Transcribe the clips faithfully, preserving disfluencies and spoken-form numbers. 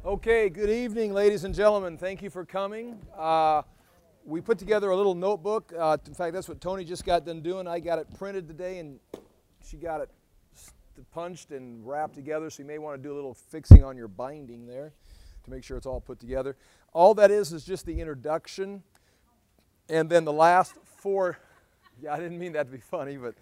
Okay, good evening, ladies and gentlemen. Thank you for coming. Uh, we put together a little notebook. Uh, in fact, that's what Tony just got done doing. I got it printed today, and she got it punched and wrapped together, so you may want to do a little fixing on your binding there to make sure it's all put together. All that is is just the introduction, and then the last four, yeah, I didn't mean that to be funny, but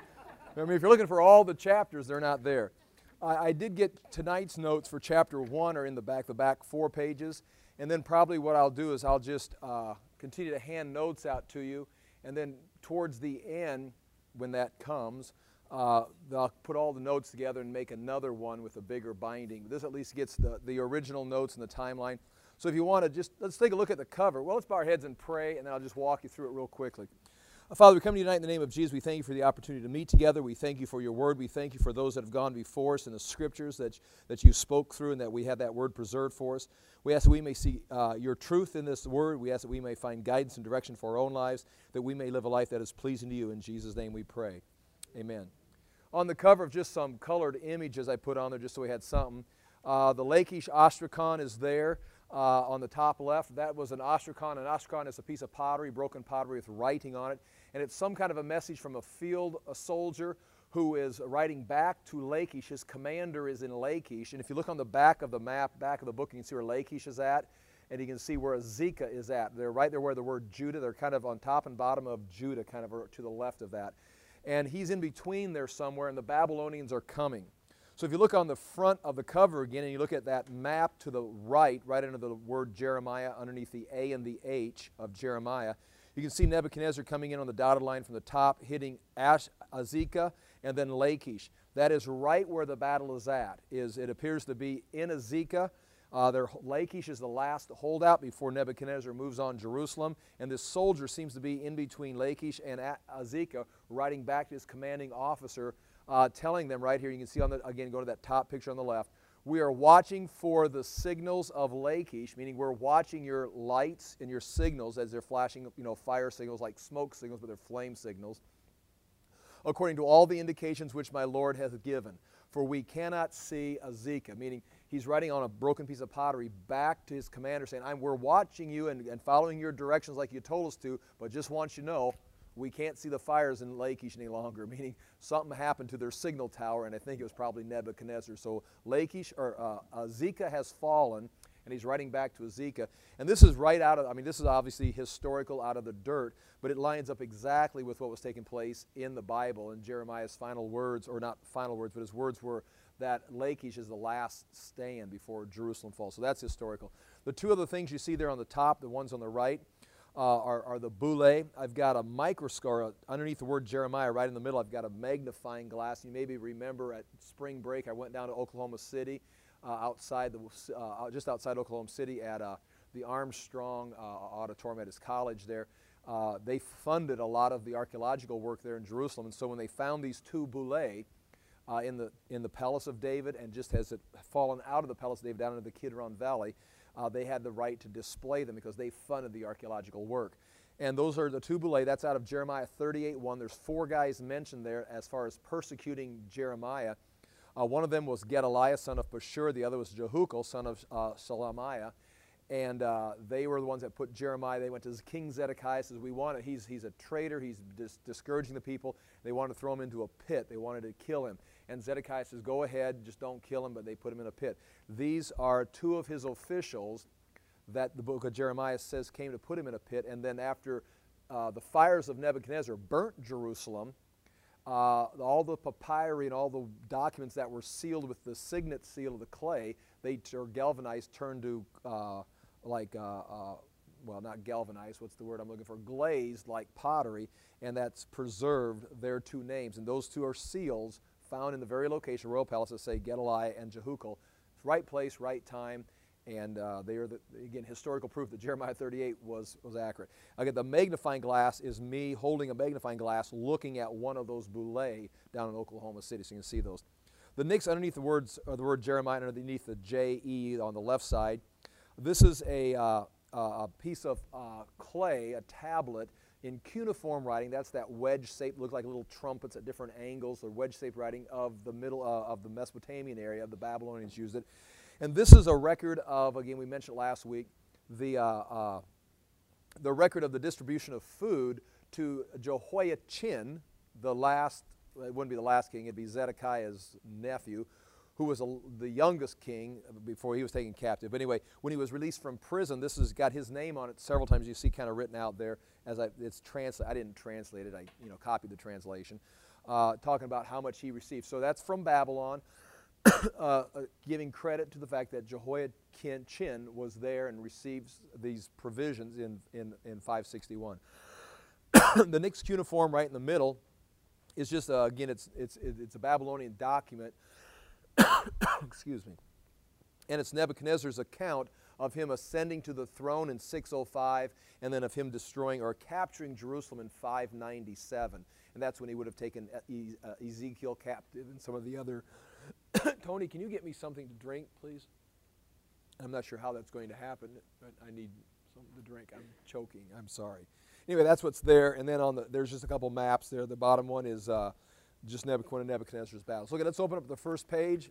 I mean, if you're looking for all the chapters, they're not there. I, I did get tonight's notes for chapter one are in the back, the back four pages, and then probably what I'll do is I'll just uh, continue to hand notes out to you, and then towards the end, when that comes, uh, they'll put all the notes together and make another one with a bigger binding. This at least gets the, the original notes and the timeline. So if you want to just, let's take a look at the cover. Well, let's bow our heads and pray, and then I'll just walk you through it real quickly. Father, we come to you tonight in the name of Jesus. We thank you for the opportunity to meet together. We thank you for your word. We thank you for those that have gone before us in the scriptures that, that you spoke through and that we have that word preserved for us. We ask that we may see uh, your truth in this word. We ask that we may find guidance and direction for our own lives, that we may live a life that is pleasing to you. In Jesus' name we pray. Amen. On the cover of just some colored images I put on there just so we had something, uh, the Lachish Ostrakhan is there. Uh, on the top left, that was an ostrakhan. An ostrakhan is a piece of pottery, broken pottery with writing on it. And it's some kind of a message from a field a soldier who is writing back to Lachish. His commander is in Lachish. And if you look on the back of the map, back of the book, you can see where Lachish is at. And you can see where Azekah is at. They're right there where the word Judah. They're kind of on top and bottom of Judah, kind of to the left of that. And he's in between there somewhere, and the Babylonians are coming. So if you look on the front of the cover again and you look at that map to the right, right under the word Jeremiah, underneath the A and the H of Jeremiah, you can see Nebuchadnezzar coming in on the dotted line from the top, hitting Ash, Azekah, and then Lachish. That is right where the battle is at. Is it appears to be in Azekah. Uh, their, Lachish is the last holdout before Nebuchadnezzar moves on Jerusalem. And this soldier seems to be in between Lachish and Azekah, writing back to his commanding officer, Uh, telling them right here, you can see on the, again, go to that top picture on the left, we are watching for the signals of Lachish, meaning we're watching your lights and your signals as they're flashing, you know, fire signals like smoke signals, but they're flame signals, according to all the indications which my Lord hath given. For we cannot see Azekah, meaning he's writing on a broken piece of pottery back to his commander saying, I'm, we're watching you and, and following your directions like you told us to, but just want you to know, we can't see the fires in Lachish any longer, meaning something happened to their signal tower, and I think it was probably Nebuchadnezzar. So Lachish, or uh, Azekah has fallen, and he's writing back to Azekah. And this is right out of, I mean, this is obviously historical out of the dirt, but it lines up exactly with what was taking place in the Bible. And Jeremiah's final words, or not final words, but his words were that Lachish is the last stand before Jerusalem falls. So that's historical. The two other things you see there on the top, the ones on the right, Uh, are, are the boule. I've got a microscope underneath the word Jeremiah right in the middle. I've got a magnifying glass. You maybe remember at spring break I went down to Oklahoma City, uh, outside the, uh, just outside Oklahoma City at uh, the Armstrong uh, Auditorium at his college there. Uh, they funded a lot of the archaeological work there in Jerusalem, and so when they found these two boule uh, in the in the Palace of David, and just as it fallen out of the Palace of David down into the Kidron Valley, Uh, they had the right to display them because they funded the archaeological work. And those are the two boule. That's out of Jeremiah thirty-eight one. There's four guys mentioned there as far as persecuting Jeremiah. Uh, one of them was Gedaliah, son of Pashur. The other was Jehucal, son of uh, Shelemiah. And uh, they were the ones that put Jeremiah. They went to King Zedekiah, says, we want it. He's, he's a traitor. He's dis discouraging the people. They wanted to throw him into a pit. They wanted to kill him. And Zedekiah says, go ahead, just don't kill him, but they put him in a pit. These are two of his officials that the book of Jeremiah says came to put him in a pit. And then after uh, the fires of Nebuchadnezzar burnt Jerusalem, uh, all the papyri and all the documents that were sealed with the signet seal of the clay, they are galvanized, turned to uh, like, uh, uh, well, not galvanized, what's the word I'm looking for, glazed like pottery, and that's preserved their two names. And those two are seals found in the very location, royal palaces, say Gedaliah and Jehucal. Right place, right time, and uh, they are, the, again, historical proof that Jeremiah thirty-eight was, was accurate. Again, the magnifying glass is me holding a magnifying glass looking at one of those boule down in Oklahoma City, so you can see those. The next, underneath the words, or the word Jeremiah, underneath the J E on the left side, this is a, uh, a piece of uh, clay, a tablet, in cuneiform writing. That's that wedge shape, look like little trumpets at different angles, the wedge shaped writing of the middle uh, of the Mesopotamian area. The Babylonians used it. And this is a record of, again, we mentioned last week, the, uh, uh, the record of the distribution of food to Jehoiachin, the last, it wouldn't be the last king, it'd be Zedekiah's nephew, who was a, the youngest king before he was taken captive. But anyway, when he was released from prison, this has got his name on it several times. You see kind of written out there as I, it's translated. I didn't translate it. I you know copied the translation, uh, talking about how much he received. So that's from Babylon, uh, giving credit to the fact that Jehoiachin was there and received these provisions in, in, in five sixty-one. The next cuneiform right in the middle is just, uh, again, it's, it's, it's a Babylonian document. Excuse me. And it's Nebuchadnezzar's account of him ascending to the throne in six oh five, and then of him destroying or capturing Jerusalem in five ninety-seven. And that's when he would have taken e uh, Ezekiel captive and some of the other. Tony, can you get me something to drink, please? I'm not sure how that's going to happen, but I need something to drink. I'm choking. I'm sorry. Anyway, that's what's there. And then on the there's just a couple maps there. The bottom one is uh, just Nebuchadnezzar, Nebuchadnezzar's battle. So okay, let's open up the first page.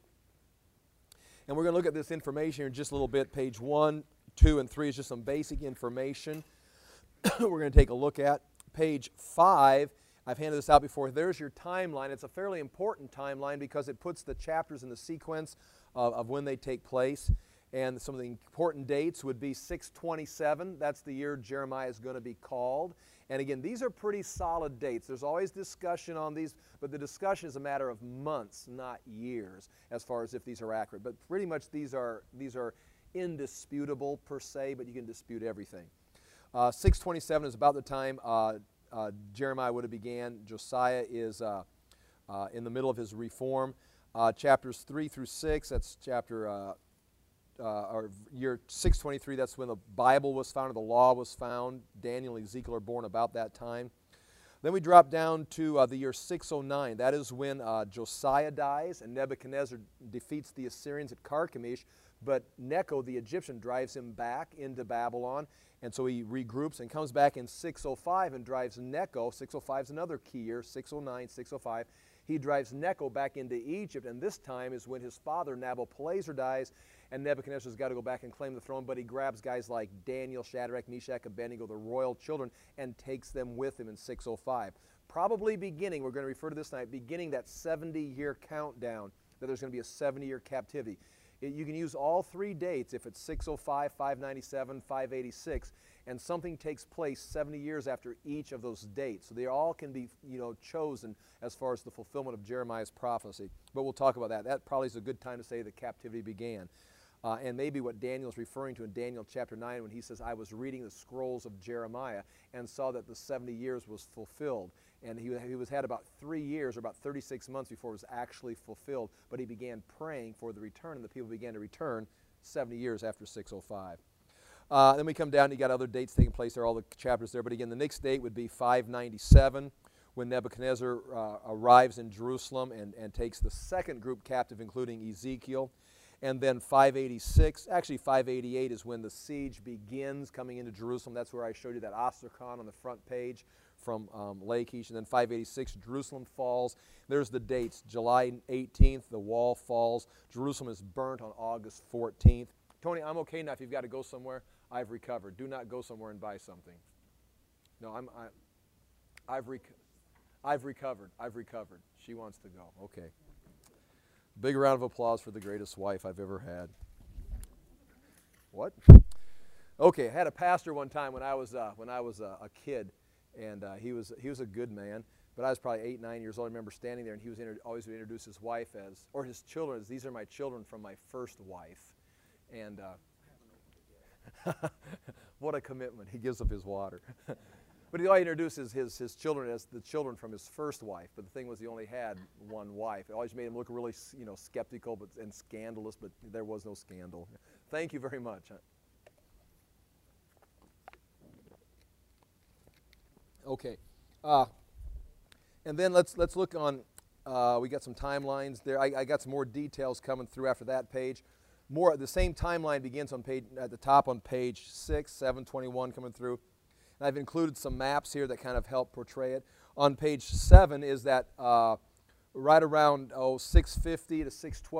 And we're going to look at this information here in just a little bit. Page one, two, and three is just some basic information we're going to take a look at. Page five, I've handed this out before. There's your timeline. It's a fairly important timeline because it puts the chapters in the sequence of, of when they take place. And some of the important dates would be six twenty-seven. That's the year Jeremiah is going to be called. And again, these are pretty solid dates. There's always discussion on these, but the discussion is a matter of months, not years, as far as if these are accurate. But pretty much these are, these are indisputable per se, but you can dispute everything. Uh, six twenty-seven is about the time uh, uh, Jeremiah would have began. Josiah is uh, uh, in the middle of his reform. Uh, chapters three through six, that's chapter uh, Uh, or year six twenty-three, that's when the Bible was founded, the law was found. Daniel and Ezekiel are born about that time. Then we drop down to uh, the year six oh nine. That is when uh, Josiah dies and Nebuchadnezzar defeats the Assyrians at Carchemish, but Necho, the Egyptian, drives him back into Babylon, and so he regroups and comes back in six oh five and drives Necho. six oh five is another key year, six oh nine, six oh five. He drives Necho back into Egypt, and this time is when his father, Nabopolassar, dies, and Nebuchadnezzar's got to go back and claim the throne, but he grabs guys like Daniel, Shadrach, Meshach, Abednego, the royal children, and takes them with him in six oh five. Probably beginning, we're going to refer to this tonight, beginning that seventy-year countdown, that there's going to be a seventy-year captivity. It, you can use all three dates, if it's six oh five, five ninety-seven, five eighty-six, and something takes place seventy years after each of those dates. So they all can be, you know, chosen as far as the fulfillment of Jeremiah's prophecy. But we'll talk about that. That probably is a good time to say the captivity began. Uh, and maybe what Daniel is referring to in Daniel chapter nine when he says, I was reading the scrolls of Jeremiah and saw that the seventy years was fulfilled. And he, he was had about three years or about thirty-six months before it was actually fulfilled. But he began praying for the return, and the people began to return seventy years after six oh five. Uh, then we come down, you got other dates taking place there, all the chapters there. But again, the next date would be five ninety-seven, when Nebuchadnezzar uh, arrives in Jerusalem and, and takes the second group captive, including Ezekiel. And then five eighty-six, actually five eighty-eight is when the siege begins coming into Jerusalem. That's where I showed you that Ostracon on the front page from um, Lachish. And then five eighty-six, Jerusalem falls. There's the dates. July eighteenth, the wall falls. Jerusalem is burnt on August fourteenth. Tony, I'm okay now if you've got to go somewhere. I've recovered. Do not go somewhere and buy something. No, I'm, I, I've, rec I've recovered. I've recovered. She wants to go. Okay. Big round of applause for the greatest wife I've ever had. What? Okay, I had a pastor one time when I was uh, when I was uh, a kid, and uh, he was he was a good man. But I was probably eight, nine years old. I remember standing there, and he was always would introduce his wife as, or his children as, these are my children from my first wife. And uh, what a commitment! He gives up his water. But he always introduces his, his children as the children from his first wife. But the thing was, he only had one wife. It always made him look really, you know, skeptical but, and scandalous, but there was no scandal. Thank you very much. Okay. Uh, and then let's, let's look on, uh, we got some timelines there. I, I got some more details coming through after that page. More, the same timeline begins on page, at the top on page six, seven twenty-one coming through. And I've included some maps here that kind of help portray it. On page seven is that uh, right around oh, six fifty to six twelve,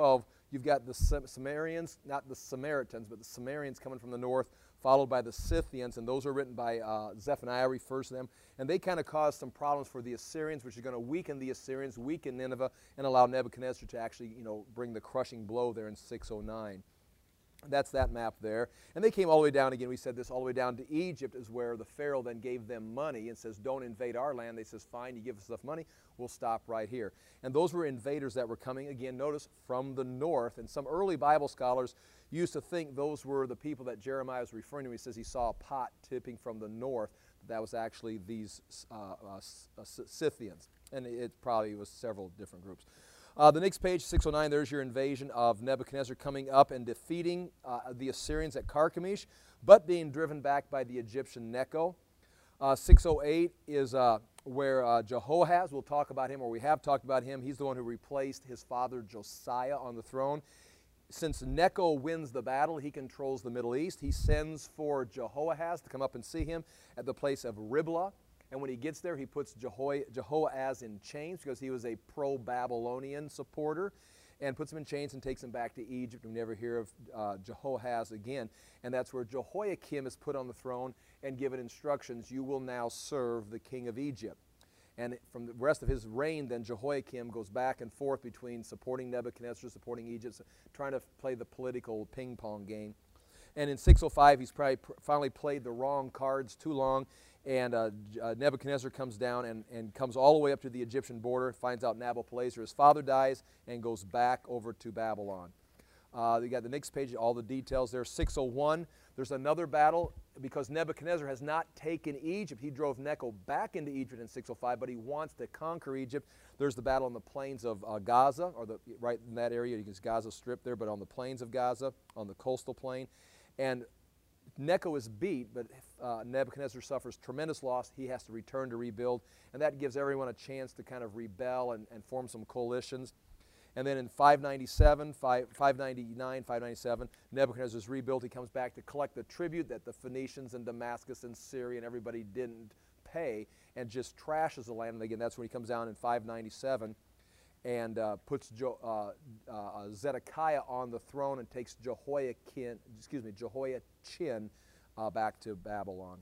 You've got the Sumerians, not the Samaritans, but the Sumerians coming from the north, followed by the Scythians, and those are written by uh, Zephaniah, refers to them. And they kind of caused some problems for the Assyrians, which are going to weaken the Assyrians, weaken Nineveh, and allow Nebuchadnezzar to actually, you know, bring the crushing blow there in six oh nine. That's that map there. And they came all the way down, again, we said this, all the way down to Egypt is where the Pharaoh then gave them money and says, don't invade our land. They says, fine, you give us enough money, we'll stop right here. And those were invaders that were coming, again, notice, from the north. And some early Bible scholars used to think those were the people that Jeremiah was referring to. He says he saw a pot tipping from the north. That was actually these uh, uh, Scythians. And it probably was several different groups. Uh, the next page, six oh nine, there's your invasion of Nebuchadnezzar coming up and defeating uh, the Assyrians at Carchemish, but being driven back by the Egyptian Necho. Uh, six oh eight is uh, where uh, Jehoahaz, we'll talk about him, or we have talked about him. He's the one who replaced his father Josiah on the throne. Since Necho wins the battle, he controls the Middle East. He sends for Jehoahaz to come up and see him at the place of Riblah. And when he gets there, he puts Jeho Jehoahaz in chains because he was a pro-Babylonian supporter, and puts him in chains and takes him back to Egypt. We never hear of uh, Jehoahaz again. And that's where Jehoiakim is put on the throne and given instructions, you will now serve the king of Egypt. And from the rest of his reign, then Jehoiakim goes back and forth between supporting Nebuchadnezzar, supporting Egypt, trying to play the political ping-pong game. And in six oh five, he's probably pr finally played the wrong cards too long, and uh, uh, Nebuchadnezzar comes down and, and comes all the way up to the Egyptian border, finds out Nabopolassar, his father dies, and goes back over to Babylon. Uh, you got the next page, all the details there. six oh one, there's another battle because Nebuchadnezzar has not taken Egypt. He drove Necho back into Egypt in six oh five, but he wants to conquer Egypt. There's the battle on the plains of uh, Gaza, or the right in that area. You can see Gaza Strip there, but on the plains of Gaza, on the coastal plain. And Necho is beat, but uh, Nebuchadnezzar suffers tremendous loss. He has to return to rebuild, and that gives everyone a chance to kind of rebel and, and form some coalitions. And then in five ninety-seven, five ninety-nine, five ninety-seven, Nebuchadnezzar is rebuilt. He comes back to collect the tribute that the Phoenicians and Damascus and Syria and everybody didn't pay, and just trashes the land. And again, that's when he comes down in five ninety-seven and uh, puts jo uh, uh, Zedekiah on the throne and takes Jehoiakim, excuse me, Jehoiachin uh, back to Babylon.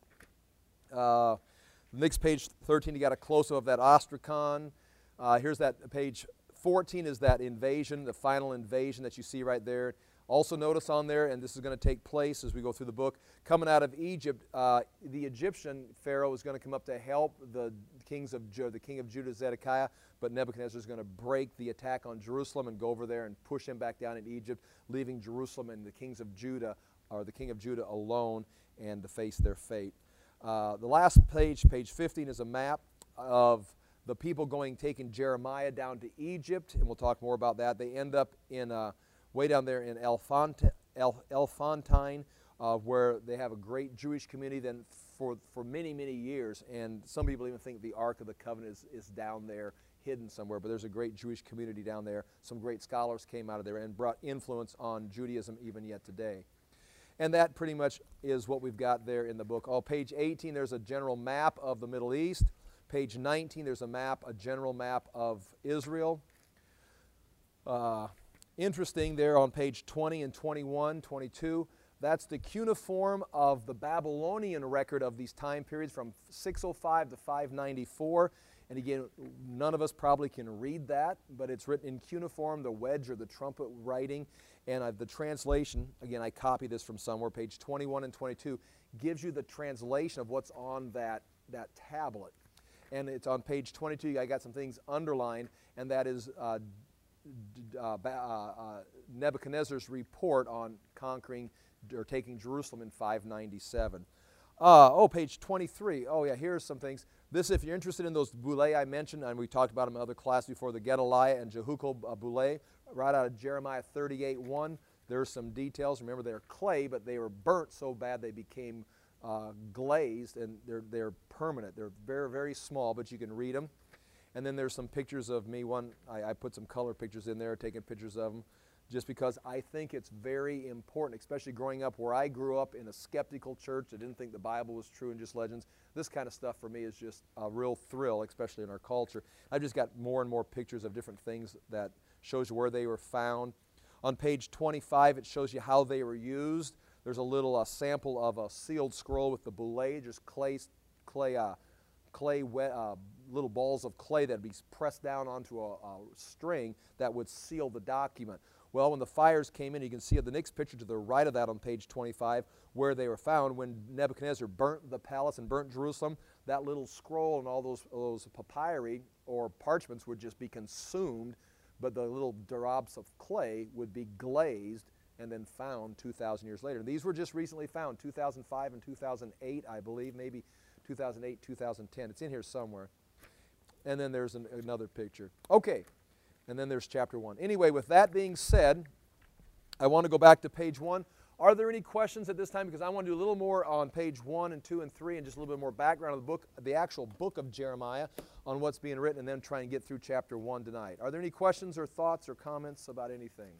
Uh, next page thirteen, you got a close-up of that ostracon. Uh, here's that page fourteen is that invasion, the final invasion that you see right there. Also notice on there, and this is going to take place as we go through the book, coming out of Egypt, uh, the Egyptian Pharaoh is going to come up to help the kings of Judah, the king of Judah, Zedekiah, but Nebuchadnezzar is going to break the attack on Jerusalem and go over there and push him back down in Egypt, leaving Jerusalem and the kings of Judah, or the king of Judah alone, and to face their fate. Uh, the last page, page fifteen, is a map of the people going, taking Jeremiah down to Egypt, and we'll talk more about that. They end up in uh, way down there in Elfont El Elfontine, uh, where they have a great Jewish community then for, for many, many years. And some people even think the Ark of the Covenant is, is down there, hidden somewhere. But there's a great Jewish community down there. Some great scholars came out of there and brought influence on Judaism even yet today. And that pretty much is what we've got there in the book. Oh, page eighteen, there's a general map of the Middle East. Page nineteen, there's a map, a general map of Israel. Uh, Interesting there on page twenty and twenty-one, twenty-two, that's the cuneiform of the Babylonian record of these time periods from six oh five to five ninety-four. And again, none of us probably can read that, but it's written in cuneiform, the wedge or the trumpet writing. And uh, the translation, again, I copied this from somewhere, page twenty-one and twenty-two, gives you the translation of what's on that, that tablet. And it's on page twenty-two, I got some things underlined, and that is uh, Uh, uh, uh, Nebuchadnezzar's report on conquering or taking Jerusalem in five ninety-seven. Uh, oh, page twenty-three. Oh, yeah, here's some things. This, if you're interested in those boulets I mentioned, and we talked about them in other classes before, the Gedaliah and Jehucal uh, boulet, right out of Jeremiah thirty-eight one. There's some details. Remember, they're clay, but they were burnt so bad they became uh, glazed, and they're, they're permanent. They're very, very small, but you can read them. And then there's some pictures of me. One, I, I put some color pictures in there, taking pictures of them, just because I think it's very important, especially growing up where I grew up in a skeptical church that didn't think the Bible was true and just legends. This kind of stuff for me is just a real thrill, especially in our culture. I've just got more and more pictures of different things that shows you where they were found. On page twenty-five, it shows you how they were used. There's a little uh, sample of a sealed scroll with the boule, just clay, clay, uh, clay wet, uh, little balls of clay that would be pressed down onto a, a string that would seal the document. Well, when the fires came in, you can see the next picture to the right of that on page twenty-five, where they were found when Nebuchadnezzar burnt the palace and burnt Jerusalem. That little scroll and all those, those papyri or parchments would just be consumed, but the little drops of clay would be glazed and then found two thousand years later. These were just recently found, two thousand five and two thousand eight, I believe, maybe two thousand eight, two thousand ten. It's in here somewhere. And then there's an, another picture. Okay. And then there's chapter one. Anyway, with that being said, I want to go back to page one. Are there any questions at this time? Because I want to do a little more on page one and two and three and just a little bit more background of the book, the actual book of Jeremiah on what's being written, and then try and get through chapter one tonight. Are there any questions or thoughts or comments about anything?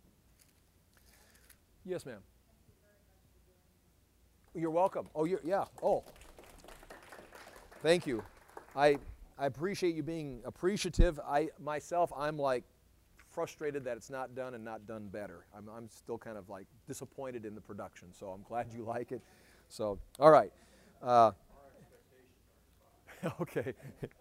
Yes, ma'am. You're welcome. Oh, you're, yeah. Oh. Thank you. I... I appreciate you being appreciative. I myself, I'm like frustrated that it's not done and not done better. I'm, I'm still kind of like disappointed in the production, so I'm glad you like it. So, all right. Uh, okay.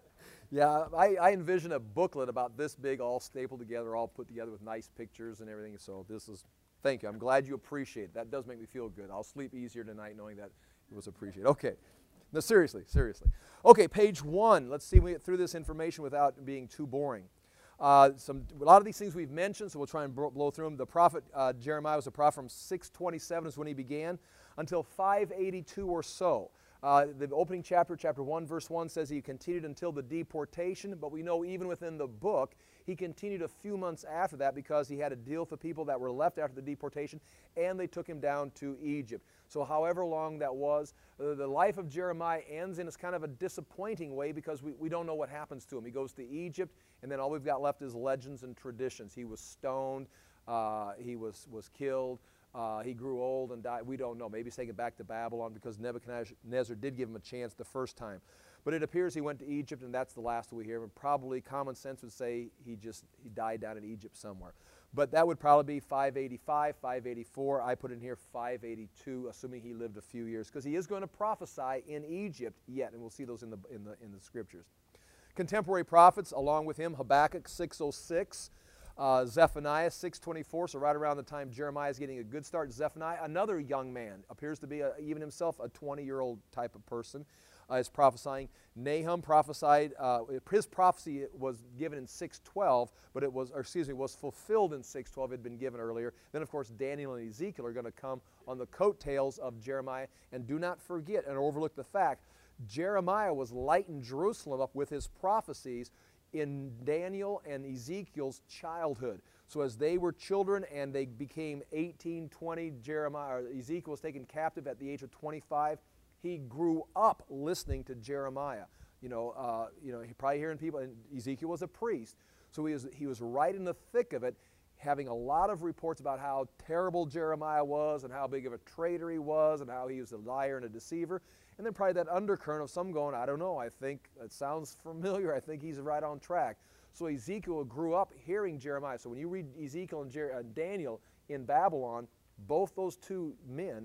Yeah, I, I envision a booklet about this big, all stapled together, all put together with nice pictures and everything. So this is, thank you. I'm glad you appreciate it. That does make me feel good. I'll sleep easier tonight knowing that it was appreciated. Okay. No, seriously, seriously. Okay, page one. Let's see if we get through this information without being too boring. Uh, some, a lot of these things we've mentioned, so we'll try and blow through them. The prophet uh, Jeremiah was a prophet from six twenty-seven is when he began until five eighty-two or so. Uh, the opening chapter, chapter one, verse one, says he continued until the deportation, but we know even within the book, he continued a few months after that because he had to deal with the people that were left after the deportation, and they took him down to Egypt. So however long that was, uh, the life of Jeremiah ends in a kind of a disappointing way because we, we don't know what happens to him. He goes to Egypt, and then all we've got left is legends and traditions. He was stoned, uh, he was, was killed, uh, he grew old and died. We don't know. Maybe he's taken back to Babylon because Nebuchadnezzar did give him a chance the first time. But it appears he went to Egypt, and that's the last we hear. And probably common sense would say he just he died down in Egypt somewhere. But that would probably be five eighty-five, five eighty-four. I put in here five eighty-two, assuming he lived a few years, because he is going to prophesy in Egypt yet, and we'll see those in the in the in the scriptures. Contemporary prophets, along with him, Habakkuk six oh six, uh, Zephaniah six twenty-four. So right around the time Jeremiah is getting a good start, Zephaniah, another young man, appears to be a, even himself a twenty-year-old type of person. Uh, is prophesying. Nahum prophesied, uh, his prophecy was given in six twelve, but it was, or excuse me, was fulfilled in six twelve. It had been given earlier. Then, of course, Daniel and Ezekiel are going to come on the coattails of Jeremiah. And do not forget and overlook the fact, Jeremiah was lighting Jerusalem up with his prophecies in Daniel and Ezekiel's childhood. So as they were children and they became eighteen, twenty, Jeremiah, or Ezekiel was taken captive at the age of twenty-five. He grew up listening to Jeremiah. You know, uh, you know, he probably hearing people, and Ezekiel was a priest, so he was, he was right in the thick of it, having a lot of reports about how terrible Jeremiah was and how big of a traitor he was and how he was a liar and a deceiver. And then probably that undercurrent of some going, I don't know, I think it sounds familiar, I think he's right on track. So Ezekiel grew up hearing Jeremiah. So when you read Ezekiel and Jer- uh, Daniel in Babylon, both those two men,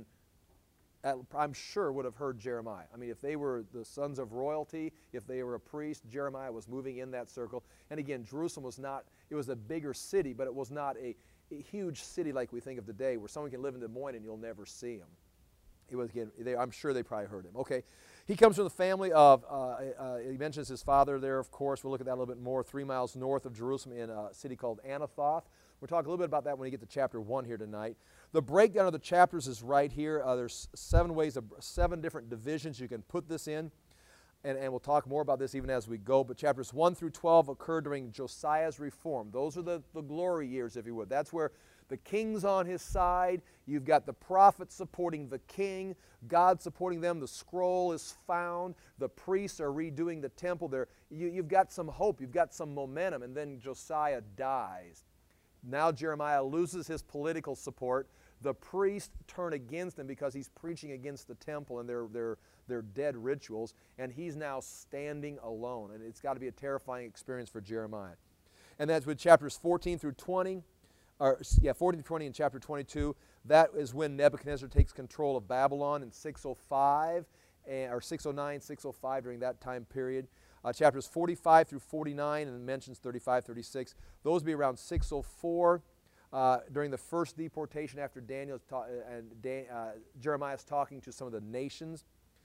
I'm sure, would have heard Jeremiah. I mean, if they were the sons of royalty, if they were a priest, Jeremiah was moving in that circle. And again, Jerusalem was not, it was a bigger city, but it was not a, a huge city like we think of today, where someone can live in Des Moines and you'll never see him. It was, again, they, I'm sure they probably heard him. Okay, he comes from the family of, uh, uh, he mentions his father there, of course. We'll look at that a little bit more, three miles north of Jerusalem in a city called Anathoth. We'll talk a little bit about that when we get to chapter one here tonight. The breakdown of the chapters is right here. Uh, there's seven ways, of, seven different divisions you can put this in, and, and we'll talk more about this even as we go. But chapters one through twelve occurred during Josiah's reform. Those are the, the glory years, if you would. That's where the king's on his side. You've got the prophets supporting the king, God supporting them. The scroll is found. The priests are redoing the temple. There, you, you've got some hope. You've got some momentum. And then Josiah dies. Now Jeremiah loses his political support. The priests turn against him because he's preaching against the temple and their, their, their dead rituals, and he's now standing alone. And it's got to be a terrifying experience for Jeremiah. And that's with chapters fourteen through twenty. or yeah, fourteen to twenty in chapter twenty-two. That is when Nebuchadnezzar takes control of Babylon in six oh five, and, or six oh nine, six oh five during that time period. Uh, chapters forty-five through forty-nine, and it mentions thirty-five, thirty-six. Those would be around six oh four, uh, during the first deportation after Daniel ta- and Dan, uh, Jeremiah's talking to some of the nations.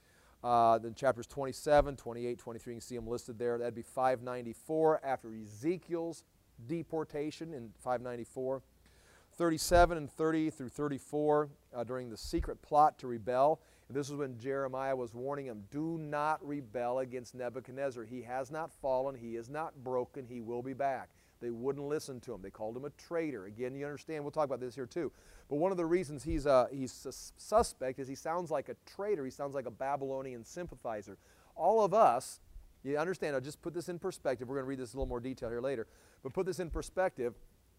Uh, then chapters twenty-seven, twenty-eight, twenty-three, you can see them listed there. That'd be five ninety-four after Ezekiel's deportation in five ninety-four. thirty-seven and thirty through thirty-four uh, during the secret plot to rebel. And this is when Jeremiah was warning him, do not rebel against Nebuchadnezzar. He has not fallen. He is not broken. He will be back. They wouldn't listen to him. They called him a traitor. Again, you understand, we'll talk about this here too. But one of the reasons he's, uh, he's sus- suspect is he sounds like a traitor. He sounds like a Babylonian sympathizer. All of us, you understand, I'll just put this in perspective. We're going to read this in a little more detail here later. But put this in perspective.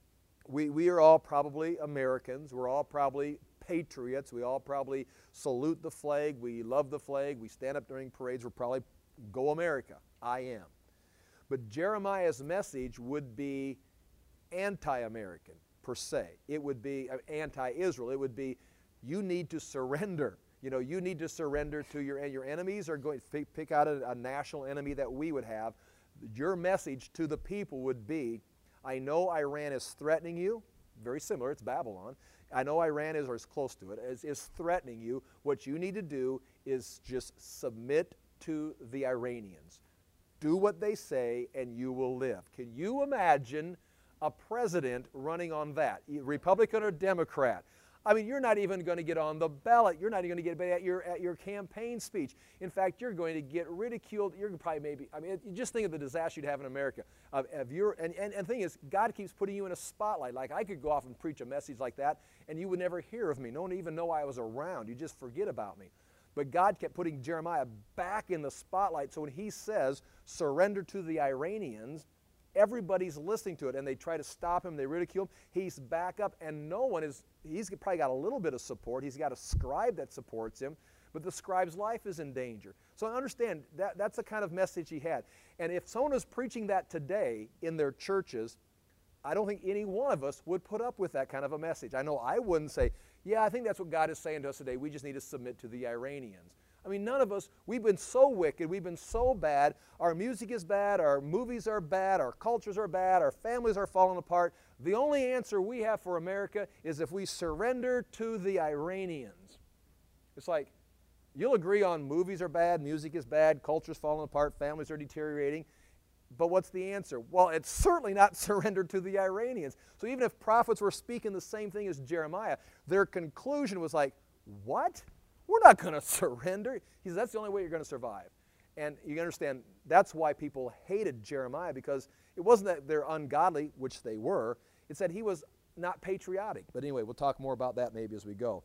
We, we are all probably Americans. We're all probably patriots. We all probably salute the flag. We love the flag. We stand up during parades. We're probably go America. I am. But Jeremiah's message would be anti-American per se. It would be anti-Israel. It would be you need to surrender. You know, you need to surrender to your your enemies are going to pick out a, a national enemy that we would have. Your message to the people would be, I know Iran is threatening you. Very similar, it's Babylon. I know Iran is, or is close to it, is, is threatening you. What you need to do is just submit to the Iranians. Do what they say and you will live. Can you imagine a president running on that? Republican or Democrat? I mean, you're not even going to get on the ballot. You're not even going to get at your, at your campaign speech. In fact, you're going to get ridiculed. You're probably maybe, I mean, you just think of the disaster you'd have in America. Of, of your, and, and, and the thing is, God keeps putting you in a spotlight. Like, I could go off and preach a message like that, and you would never hear of me. No one would even know I was around. You just forget about me. But God kept putting Jeremiah back in the spotlight. So when he says, surrender to the Iranians, everybody's listening to it, and they try to stop him. They ridicule him. He's back up, and no one is, he's probably got a little bit of support. He's got a scribe that supports him, but the scribe's life is in danger. So understand, that, that's the kind of message he had. And if someone was preaching that today in their churches, I don't think any one of us would put up with that kind of a message. I know I wouldn't say, yeah, I think that's what God is saying to us today. We just need to submit to the Iranians. I mean, none of us, we've been so wicked, we've been so bad, our music is bad, our movies are bad, our cultures are bad, our families are falling apart. The only answer we have for America is if we surrender to the Iranians. It's like, you'll agree on movies are bad, music is bad, culture's falling apart, families are deteriorating, but what's the answer? Well, it's certainly not surrender to the Iranians. So even if prophets were speaking the same thing as Jeremiah, their conclusion was like, what? We're not going to surrender. He says, that's the only way you're going to survive. And you understand, that's why people hated Jeremiah, because it wasn't that they're ungodly, which they were. It's that he was not patriotic. But anyway, we'll talk more about that maybe as we go.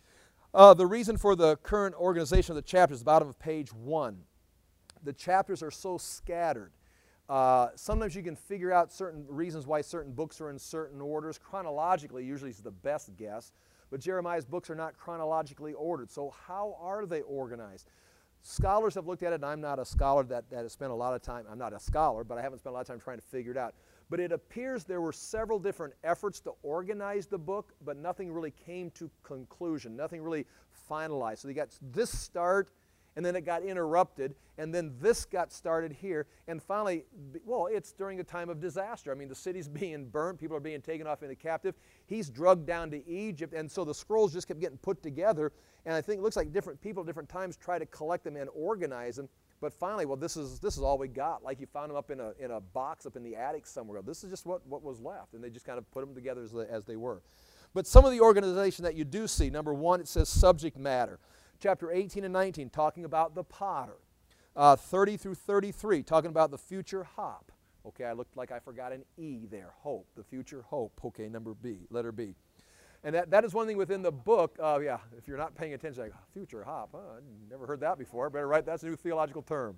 Uh, the reason for the current organization of the chapters is bottom of page one. The chapters are so scattered. Uh, sometimes you can figure out certain reasons why certain books are in certain orders. Chronologically, usually is the best guess. But Jeremiah's books are not chronologically ordered. So how are they organized? Scholars have looked at it, and I'm not a scholar that, that has spent a lot of time. I'm not a scholar, but I haven't spent a lot of time trying to figure it out. But it appears there were several different efforts to organize the book, but nothing really came to conclusion. Nothing really finalized. So you got this start, and then it got interrupted, and then this got started here, and finally, well, it's during a time of disaster. I mean, the city's being burnt, people are being taken off into captive. He's drugged down to Egypt, and so the scrolls just kept getting put together, and I think it looks like different people at different times try to collect them and organize them, but finally, well, this is this is all we got. Like you found them up in a, in a box up in the attic somewhere. This is just what, what was left, and they just kind of put them together as, as they were. But some of the organization that you do see, number one, it says subject matter. Chapter eighteen and nineteen, talking about the potter. Uh, thirty through thirty-three, talking about the future hop. Okay, I looked like I forgot an E there, hope, the future hope. Okay, number B, letter B. And that, that is one thing within the book. Uh, yeah, if you're not paying attention, like, future hop, huh? I never heard that before. Better write, that's a new theological term.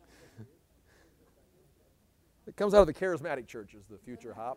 It comes out of the charismatic churches, the future hop.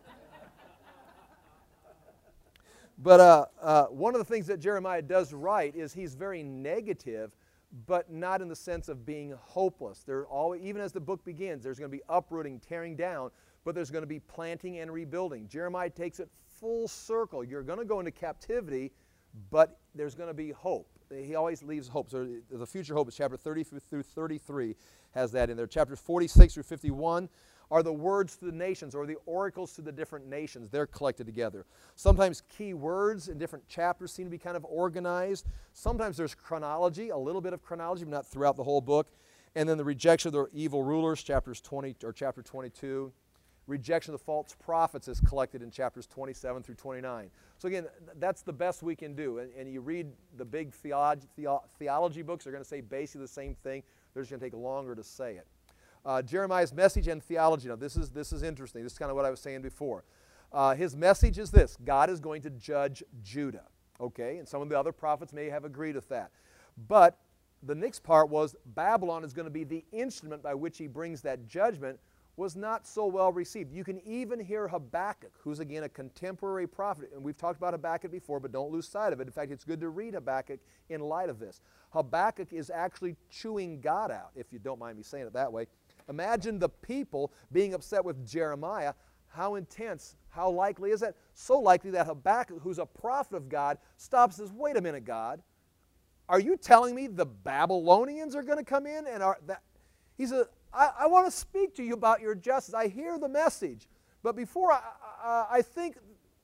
But uh, uh, one of the things that Jeremiah does write is he's very negative, but not in the sense of being hopeless. There always, even as the book begins, there's going to be uprooting, tearing down, but there's going to be planting and rebuilding. Jeremiah takes it full circle. You're going to go into captivity, but there's going to be hope. He always leaves hope. So the future hope is chapter thirty through thirty-three has that in there. Chapters forty-six through fifty-one are the words to the nations, or the oracles to the different nations. They're collected together. Sometimes key words in different chapters seem to be kind of organized. Sometimes there's chronology, a little bit of chronology, but not throughout the whole book. And then the rejection of the evil rulers, chapters twenty or chapter twenty-two. Rejection of the false prophets is collected in chapters twenty-seven through twenty-nine. So again, that's the best we can do. And, and you read the big theology, theo, theology books, they're going to say basically the same thing. They're just going to take longer to say it. Uh, Jeremiah's message and theology. Now this is, this is interesting. This is kind of what I was saying before. Uh, his message is this: God is going to judge Judah. Okay, and some of the other prophets may have agreed with that. But the next part was Babylon is going to be the instrument by which he brings that judgment, was not so well received. You can even hear Habakkuk, who's again a contemporary prophet, and we've talked about Habakkuk before, but don't lose sight of it. In fact, it's good to read Habakkuk in light of this. Habakkuk is actually chewing God out, if you don't mind me saying it that way. Imagine the people being upset with Jeremiah. How intense, how likely is that? So likely that Habakkuk, who's a prophet of God, stops and says, wait a minute, God, are you telling me the Babylonians are going to come in and are that? He said, I, I want to speak to you about your justice. I hear the message. But before I, I, I think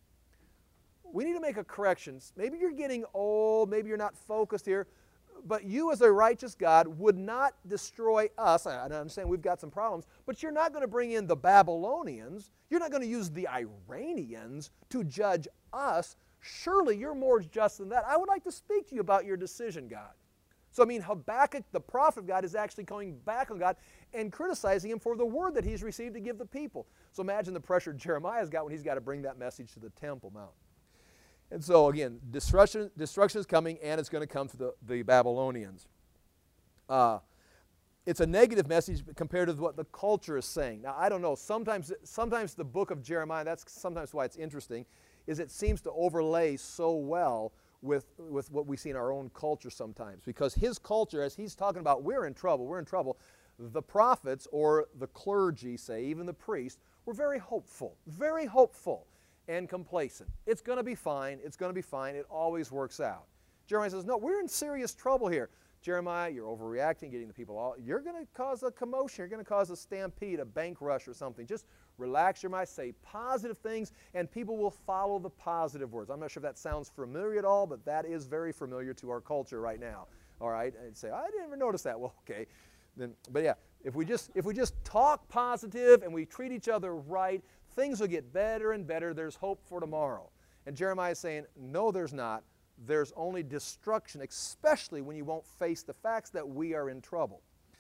we need to make a correction. Maybe you're getting old. Maybe you're not focused here. But you as a righteous God would not destroy us. I understand we've got some problems. But you're not going to bring in the Babylonians. You're not going to use the Iranians to judge us. Surely you're more just than that. I would like to speak to you about your decision, God. So, I mean, Habakkuk, the prophet of God, is actually going back on God and criticizing him for the word that he's received to give the people. So imagine the pressure Jeremiah's got when he's got to bring that message to the Temple Mount. And so, again, destruction, destruction is coming, and it's going to come to the, the Babylonians. Uh, it's a negative message compared to what the culture is saying. Now, I don't know. Sometimes, sometimes the book of Jeremiah, that's sometimes why it's interesting, is it seems to overlay so well with, with what we see in our own culture sometimes. Because his culture, as he's talking about, we're in trouble, we're in trouble, the prophets or the clergy, say, even the priests, were very hopeful, very hopeful and complacent. It's going to be fine, it's going to be fine, it always works out. Jeremiah says, no, we're in serious trouble here. Jeremiah, you're overreacting, getting the people all, you're going to cause a commotion, you're going to cause a stampede, a bank rush or something. Just relax your mind, say positive things, and people will follow the positive words. I'm not sure if that sounds familiar at all, but that is very familiar to our culture right now. All right, and say, I didn't even notice that. Well, okay. Then, but yeah, if we just if we just talk positive and we treat each other right, things will get better and better. There's hope for tomorrow. And Jeremiah is saying, no, there's not. There's only destruction, especially when you won't face the facts that we are in trouble.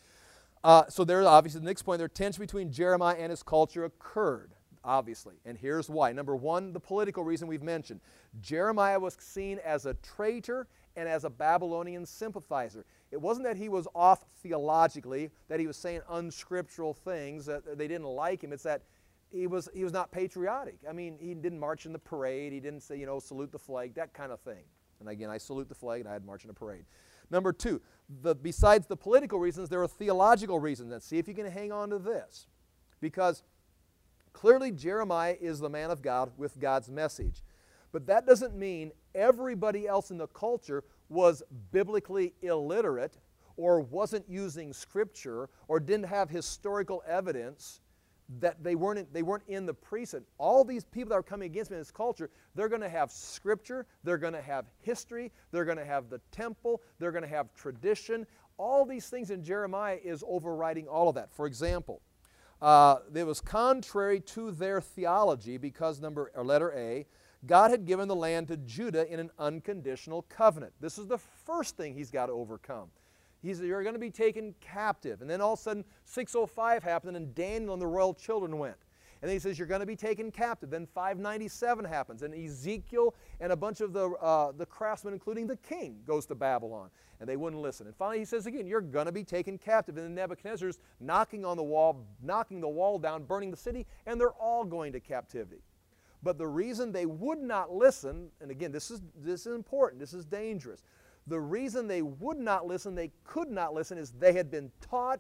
Uh, so there's obviously the next point there, tension between Jeremiah and his culture occurred, obviously. And here's why. Number one, the political reason we've mentioned. Jeremiah was seen as a traitor and as a Babylonian sympathizer. It wasn't that he was off theologically, that he was saying unscriptural things, that they didn't like him. It's that he was, he was not patriotic. I mean, he didn't march in the parade. He didn't say, you know, salute the flag, that kind of thing. And again, I salute the flag, and I'd march in a parade. Number two, the, besides the political reasons, there are theological reasons. And see if you can hang on to this. Because clearly Jeremiah is the man of God with God's message. But that doesn't mean everybody else in the culture was biblically illiterate or wasn't using Scripture or didn't have historical evidence that they weren't in, they weren't in the priesthood. All these people that are coming against me in this culture, they're going to have Scripture, they're going to have history, they're going to have the temple, they're going to have tradition. All these things in Jeremiah is overriding all of that. For example, uh, it was contrary to their theology because, number, or letter A, God had given the land to Judah in an unconditional covenant. This is the first thing he's got to overcome. He said, you're going to be taken captive. And then all of a sudden, six oh five happened, and Daniel and the royal children went. And then he says, you're going to be taken captive. Then five ninety-seven happens, and Ezekiel and a bunch of the, uh, the craftsmen, including the king, goes to Babylon. And they wouldn't listen. And finally he says again, you're going to be taken captive. And then Nebuchadnezzar's knocking on the wall, knocking the wall down, burning the city, and they're all going to captivity. But the reason they would not listen, and again, this is, this is important, this is dangerous. The reason they would not listen, they could not listen, is they had been taught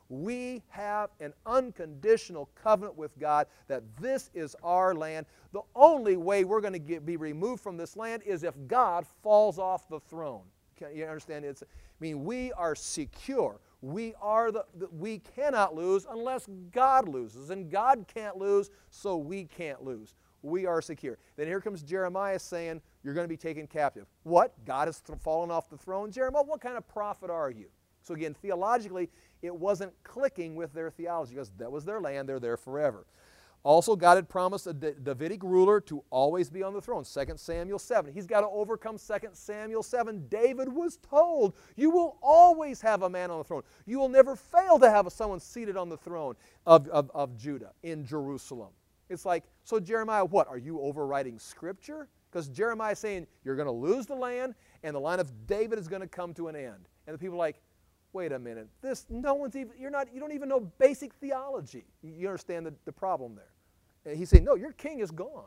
We have an unconditional covenant with God that this is our land. The only way we're going to get, be removed from this land is if God falls off the throne. Can you understand? It's, I mean, we are secure. We are the, the we cannot lose unless God loses, and God can't lose, so we can't lose. We are secure. Then here comes Jeremiah saying, you're going to be taken captive. What? God has th- fallen off the throne? Jeremiah, what kind of prophet are you? So again, theologically, it wasn't clicking with their theology because that was their land. They're there forever. Also, God had promised a D- Davidic ruler to always be on the throne. Second Samuel seven. He's got to overcome Second Samuel seven. David was told, you will always have a man on the throne. You will never fail to have someone seated on the throne of, of, of Judah in Jerusalem. It's like, so Jeremiah, what? Are you overwriting Scripture? Because Jeremiah is saying, you're going to lose the land, and the line of David is going to come to an end. And the people are like, wait a minute, this, no one's even, you're not, you don't even know basic theology. You understand the, the problem there. And he's saying, no, your king is gone.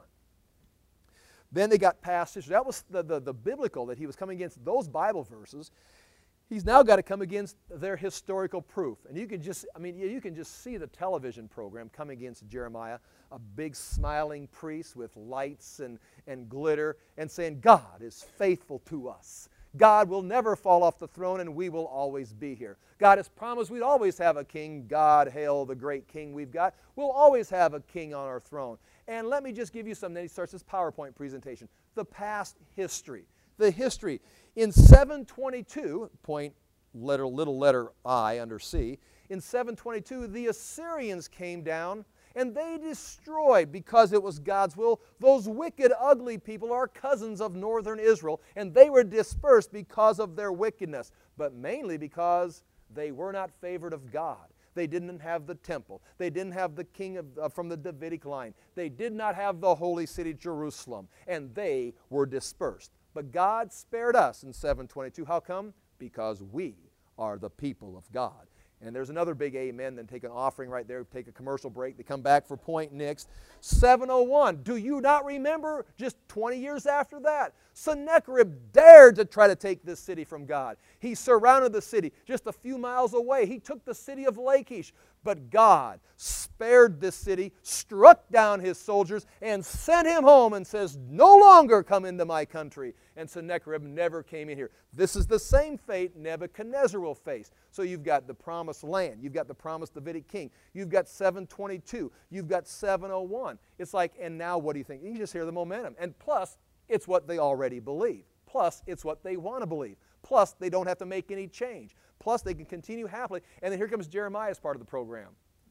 Then they got past history. That was the, the, the biblical, that he was coming against those Bible verses. He's now got to come against their historical proof. And you can just, I mean, you can just see the television program coming against Jeremiah, a big smiling priest with lights and, and glitter, and saying, God is faithful to us. God will never fall off the throne, and we will always be here. God has promised we'd always have a king. God, hail the great king we've got. We'll always have a king on our throne. And let me just give you some, then he starts his PowerPoint presentation. The past history. The history. In seven twenty-two, point letter, little letter I under C, in seven twenty-two, the Assyrians came down and they destroyed, because it was God's will, those wicked, ugly people, our cousins of northern Israel, and they were dispersed because of their wickedness, but mainly because they were not favored of God. They didn't have the temple. They didn't have the king of, uh, from the Davidic line. They did not have the holy city Jerusalem, and they were dispersed. But God spared us in seven twenty-two. How come? Because we are the people of God. And there's another big amen, then take an offering right there, take a commercial break. They come back for point next. seven oh one, do you not remember just twenty years after that? Sennacherib dared to try to take this city from God. He surrounded the city just a few miles away. He took the city of Lachish. But God spared this city, struck down his soldiers, and sent him home and says, no longer come into my country. And Sennacherib never came in here. This is the same fate Nebuchadnezzar will face. So you've got the promised land. You've got the promised Davidic king. You've got seven twenty-two. You've got seven oh one. It's like, and now what do you think? You just hear the momentum. And plus, it's what they already believe. Plus, it's what they want to believe. Plus, they don't have to make any change. Plus, they can continue happily. And then here comes Jeremiah as part of the program.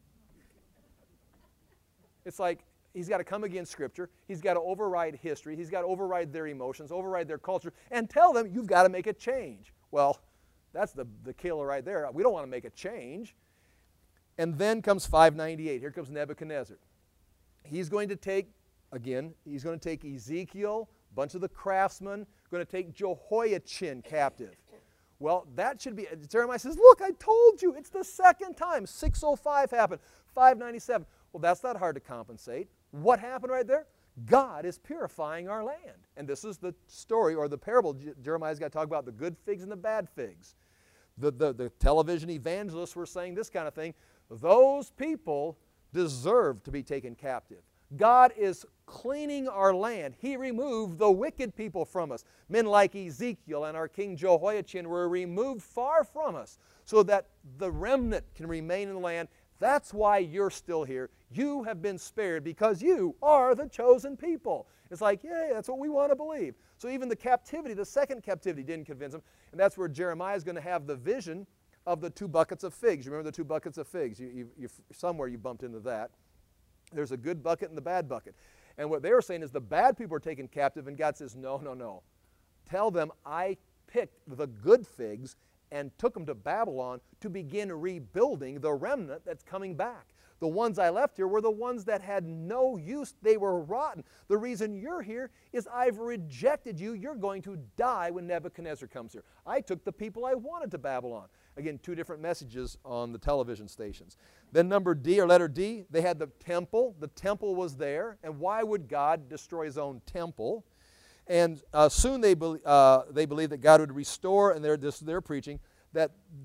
It's like he's got to come against Scripture. He's got to override history. He's got to override their emotions, override their culture, and tell them, you've got to make a change. Well, that's the, the killer right there. We don't want to make a change. And then comes five ninety-eight. Here comes Nebuchadnezzar. He's going to take, again, he's going to take Ezekiel, a bunch of the craftsmen, going to take Jehoiachin captive. Well, that should be, Jeremiah says, look, I told you, it's the second time. six oh five happened, five ninety-seven. Well, that's not hard to compensate. What happened right there? God is purifying our land. And this is the story or the parable. Je- Jeremiah's got to talk about the good figs and the bad figs. The, the, the television evangelists were saying this kind of thing. Those people deserve to be taken captive. God is cleaning our land. He removed the wicked people from us. Men like Ezekiel and our king Jehoiachin were removed far from us so that the remnant can remain in the land. That's why you're still here. You have been spared because you are the chosen people. It's like, yeah, that's what we want to believe. So even the captivity, the second captivity, didn't convince them. And that's where Jeremiah is going to have the vision of the two buckets of figs. You remember the two buckets of figs? You, you, you, somewhere you bumped into that. There's a good bucket and the bad bucket. And what they were saying is the bad people are taken captive, and God says, no, no, no. Tell them I picked the good figs and took them to Babylon to begin rebuilding the remnant that's coming back. The ones I left here were the ones that had no use. They were rotten. The reason you're here is I've rejected you. You're going to die when Nebuchadnezzar comes here. I took the people I wanted to Babylon. Again, two different messages on the television stations. Then number D, or letter D, they had the temple. The temple was there. And why would God destroy his own temple? And uh, soon they, be, uh, they believed that God would restore, and they're, this, they're preaching, that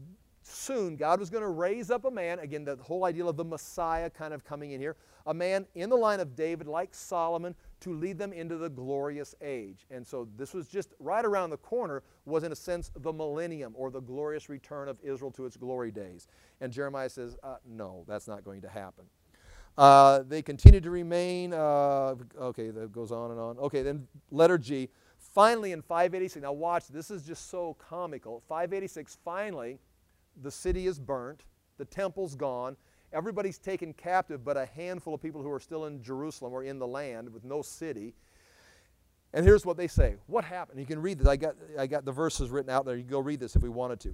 soon God was going to raise up a man, again, the whole idea of the Messiah kind of coming in here, a man in the line of David like Solomon to lead them into the glorious age. And so this was just right around the corner, was in a sense the millennium, or the glorious return of Israel to its glory days. And Jeremiah says, uh, no, that's not going to happen. Uh, they continued to remain, uh, okay, that goes on and on. Okay, then letter G. Finally in five eighty-six, now watch, this is just so comical. five eighty-six, finally, the city is burnt, the temple's gone, everybody's taken captive but a handful of people who are still in Jerusalem or in the land with no city. And here's what they say. What happened? You can read this. I got, I got the verses written out there. You can go read this if we wanted to.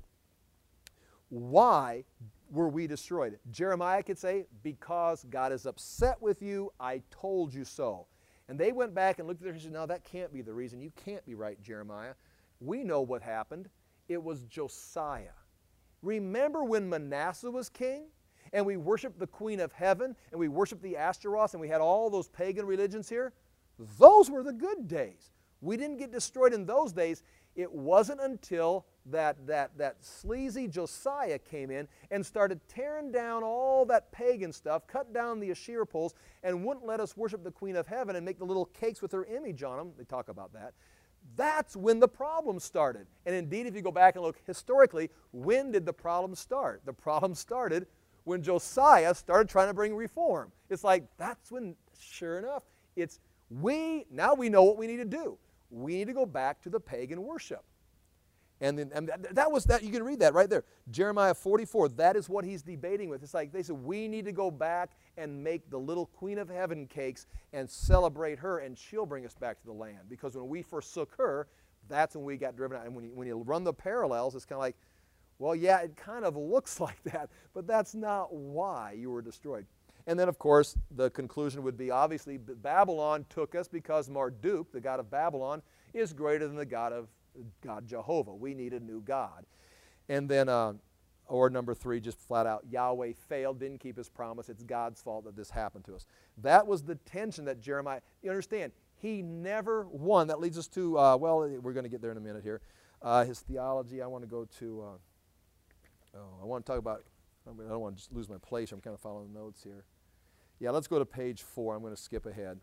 Why were we destroyed? Jeremiah could say, because God is upset with you, I told you so. And they went back and looked at their history. No, that can't be the reason. You can't be right, Jeremiah. We know what happened. It was Josiah. Remember when Manasseh was king? And we worshiped the Queen of Heaven, and we worshiped the Ashtaroth, and we had all those pagan religions here? Those were the good days. We didn't get destroyed in those days. It wasn't until that, that, that sleazy Josiah came in and started tearing down all that pagan stuff, cut down the Asherah poles, and wouldn't let us worship the Queen of Heaven and make the little cakes with her image on them. They talk about that. That's when the problem started. And indeed, if you go back and look historically, when did the problem start? The problem started when Josiah started trying to bring reform. It's like, that's when, sure enough, it's we, now we know what we need to do. We need to go back to the pagan worship. And, then, and that, that was that. You can read that right there. Jeremiah forty-four, that is what he's debating with. It's like they said, we need to go back and make the little Queen of Heaven cakes and celebrate her, and she'll bring us back to the land. Because when we forsook her, that's when we got driven out. And when you, when you run the parallels, it's kind of like, well, yeah, it kind of looks like that, but that's not why you were destroyed. And then, of course, the conclusion would be, obviously, Babylon took us because Marduk, the god of Babylon, is greater than the god of God Jehovah. We need a new God. And then, uh, or number three, just flat out, Yahweh failed, didn't keep his promise. It's God's fault that this happened to us. That was the tension that Jeremiah, you understand, he never won. That leads us to, uh, well, we're going to get there in a minute here. Uh, his theology, I want to go to, uh, oh, I want to talk about, I, mean, I don't want to just lose my place. I'm kind of following the notes here. Yeah, let's go to page four. I'm going to skip ahead.